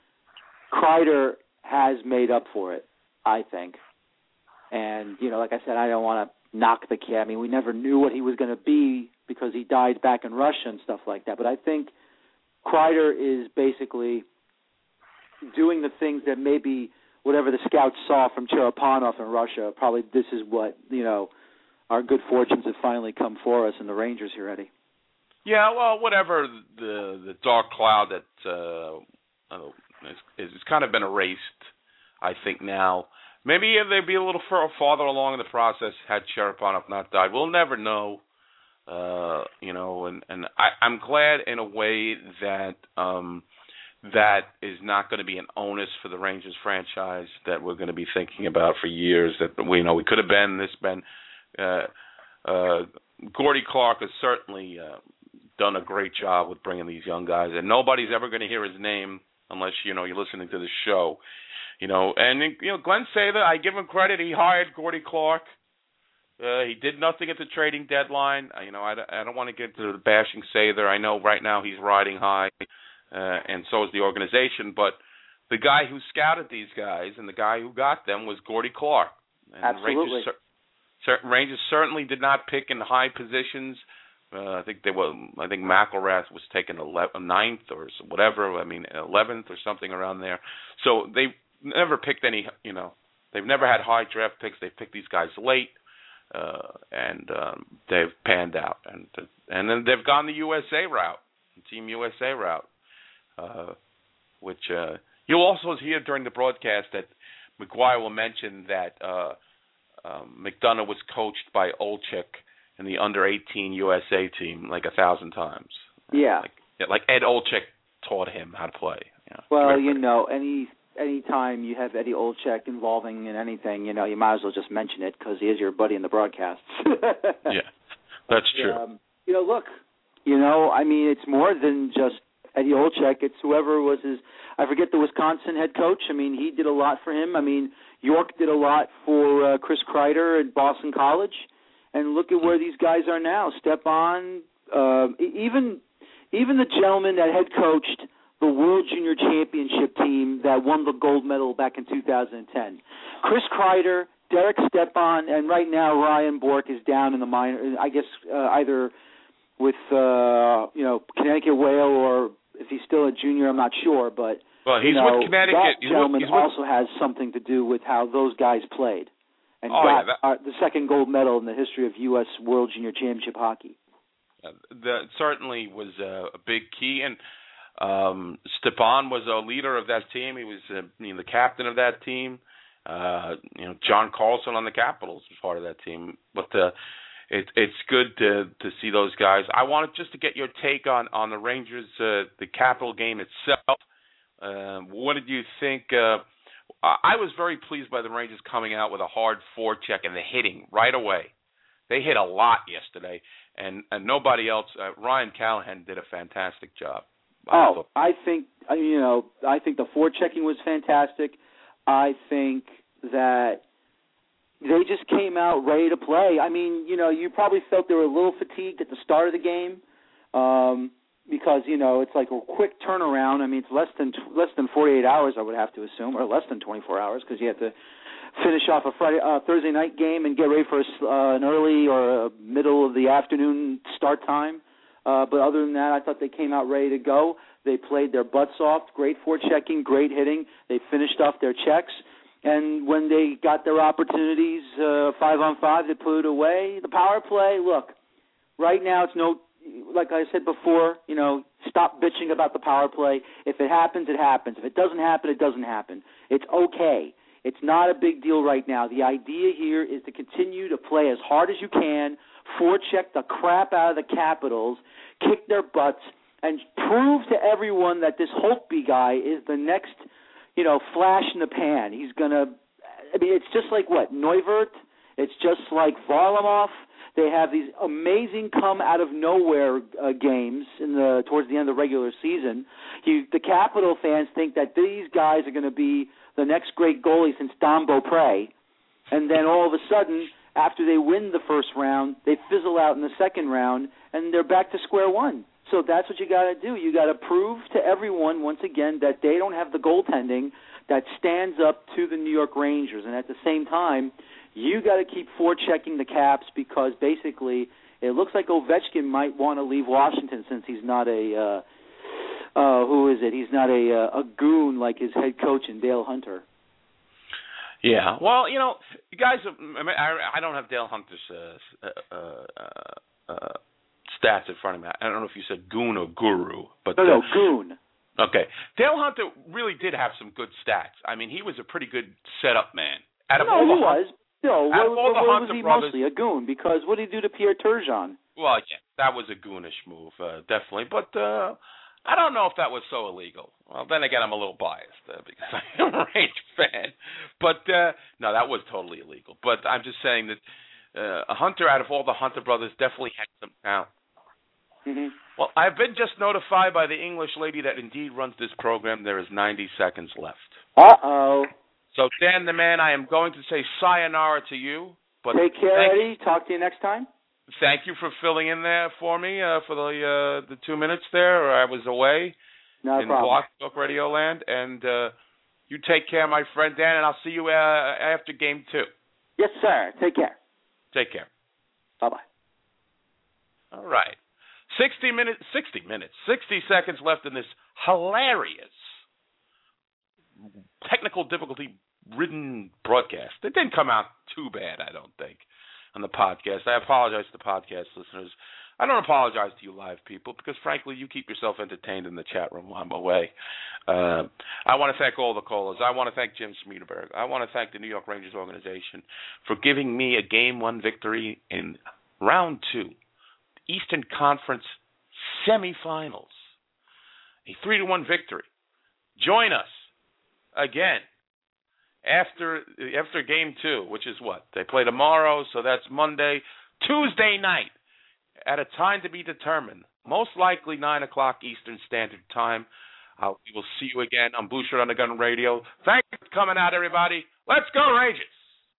Kreider has made up for it, I think. And, you know, like I said, I don't want to knock the kid. I mean, we never knew what he was going to be because he died back in Russia and stuff like that. But I think Kreider is basically doing the things that maybe whatever the scouts saw from Cherepanov in Russia, probably this is what, you know, our good fortunes have finally come for us and the Rangers here, Eddie. Yeah, well, whatever the the dark cloud that uh, is, is kind of been erased, I think now. Maybe they'd be a little far, farther along in the process had Cherepanov not died. We'll never know, uh, you know, and, and I, I'm glad in a way that um, that is not going to be an onus for the Rangers franchise that we're going to be thinking about for years. That we you know we could have been this been. Uh, uh, Gordy Clark has certainly uh, done a great job with bringing these young guys, and nobody's ever going to hear his name unless you know you're listening to the show. You know, and you know Glenn Sather, I give him credit. He hired Gordy Clark. Uh, he did nothing at the trading deadline. You know, I, I don't want to get to the bashing Sather. I know right now he's riding high, uh, and so is the organization. But the guy who scouted these guys and the guy who got them was Gordy Clark. And Absolutely. Rangers, Rangers certainly did not pick in high positions. Uh, I think they were. I think McElrath was taken eleventh, ninth or whatever. I mean, eleventh or something around there. So they never picked any. You know, they've never had high draft picks. They picked these guys late, uh, and um, they've panned out. And and then they've gone the U S A route, Team U S A route, uh, which uh, you'll also hear during the broadcast that McGuire will mention that. Uh, Um, McDonough was coached by Olczyk in the under eighteen U S A team like a thousand times. Yeah. Like, like Ed Olczyk taught him how to play. Yeah. Well, you know, any any time you have Eddie Olczyk involving in anything, you know, you might as well just mention it because he is your buddy in the broadcasts. Yeah, that's true. Um, you know, look, you know, I mean, it's more than just Eddie Olczyk. It's whoever was his, I forget the Wisconsin head coach. I mean, he did a lot for him. I mean, York did a lot for uh, Chris Kreider at Boston College, and look at where these guys are now. Stepan, uh, even even the gentleman that head coached the World Junior Championship team that won the gold medal back in two thousand ten. Chris Kreider, Derek Stepan, and right now Ryan Bourque is down in the minor. I guess uh, either with uh, you know Connecticut Whale or if he's still a junior, I'm not sure, but. Well, he's you know, with Connecticut. That he's gentleman with, he's with... also has something to do with how those guys played and oh, got yeah, that... uh, the second gold medal in the history of U S World Junior Championship hockey. Uh, that certainly was uh, a big key. And um, Stepan was a leader of that team. He was uh, you know, the captain of that team. Uh, you know, John Carlson on the Capitals was part of that team. But uh, it, it's good to to see those guys. I wanted just to get your take on, on the Rangers, uh, the Capital game itself. Uh, what did you think? Uh, I was very pleased by the Rangers coming out with a hard forecheck and the hitting right away. They hit a lot yesterday, and, and nobody else. Uh, Ryan Callahan did a fantastic job. Oh, I think you know. I think the forechecking was fantastic. I think that they just came out ready to play. I mean, you know, you probably felt they were a little fatigued at the start of the game. Um, Because you know it's like a quick turnaround. I mean, it's less than less than forty-eight hours, I would have to assume, or less than twenty-four hours, because you have to finish off a Friday, uh, Thursday night game and get ready for a, uh, an early or a middle of the afternoon start time. Uh, but other than that, I thought they came out ready to go. They played their butts off, great forechecking, great hitting. They finished off their checks. And when they got their opportunities, uh, five on five, they put it away. The power play, look, right now it's no, like I said before, you know, stop bitching about the power play. If it happens, it happens. If it doesn't happen, it doesn't happen. It's okay. It's not a big deal right now. The idea here is to continue to play as hard as you can, forecheck the crap out of the Capitals, kick their butts, and prove to everyone that this Holtby guy is the next, you know, flash in the pan. He's going to, I mean, it's just like what, Neuvert? It's just like Varlamov. They have these amazing come-out-of-nowhere uh, games in the towards the end of the regular season. You, the Capital fans think that these guys are going to be the next great goalie since Don Beaupre, and then all of a sudden, after they win the first round, they fizzle out in the second round, and they're back to square one. So that's what you got to do. You got to prove to everyone, once again, that they don't have the goaltending that stands up to the New York Rangers. And at the same time, you got to keep forechecking the Caps because basically it looks like Ovechkin might want to leave Washington since he's not a uh, uh, who is it? He's not a uh, a goon like his head coach in Dale Hunter. Yeah, well, you know, you guys, I, I don't have Dale Hunter's uh, uh, uh, uh, stats in front of me. I don't know if you said goon or guru, but no, no, uh, goon. Okay, Dale Hunter really did have some good stats. I mean, he was a pretty good setup man. Out of no, all he the was. Hun- no, out what, of all the what Hunter was he brothers, mostly a goon? Because what did he do to Pierre Turgeon? Well, yeah, that was a goonish move, uh, definitely. But uh, I don't know if that was so illegal. Well, then again, I'm a little biased uh, because I'm a Ranger fan. But uh, no, that was totally illegal. But I'm just saying that uh, a Hunter, out of all the Hunter brothers, definitely had some talent. Mm-hmm. Well, I've been just notified by the English lady that indeed runs this program. There is ninety seconds left. Uh-oh. So, Dan the Man, I am going to say sayonara to you. But Take care, thank, Eddie. Talk to you next time. Thank you for filling in there for me uh, for the uh, the two minutes there. I was away no in problem. Block Talk Radio Land. And uh, you take care, my friend Dan, and I'll see you uh, after game two. Yes, sir. Take care. Take care. Bye-bye. All right. sixty minutes, sixty minutes, sixty seconds left in this hilarious, technical difficulty-ridden broadcast. It didn't come out too bad, I don't think, on the podcast. I apologize to the podcast listeners. I don't apologize to you live people because, frankly, you keep yourself entertained in the chat room while I'm away. Uh, I want to thank all the callers. I want to thank Jim Smedeberg. I want to thank the New York Rangers organization for giving me a game one victory in round two. Eastern Conference semifinals, a three to one victory. Join us again after after game two, which is what? They play tomorrow, so that's Monday. Tuesday night at a time to be determined, most likely nine o'clock Eastern Standard Time. Uh, we will see you again on Blue Shirt on the Gun Radio. Thanks for coming out, everybody. Let's go, Rangers!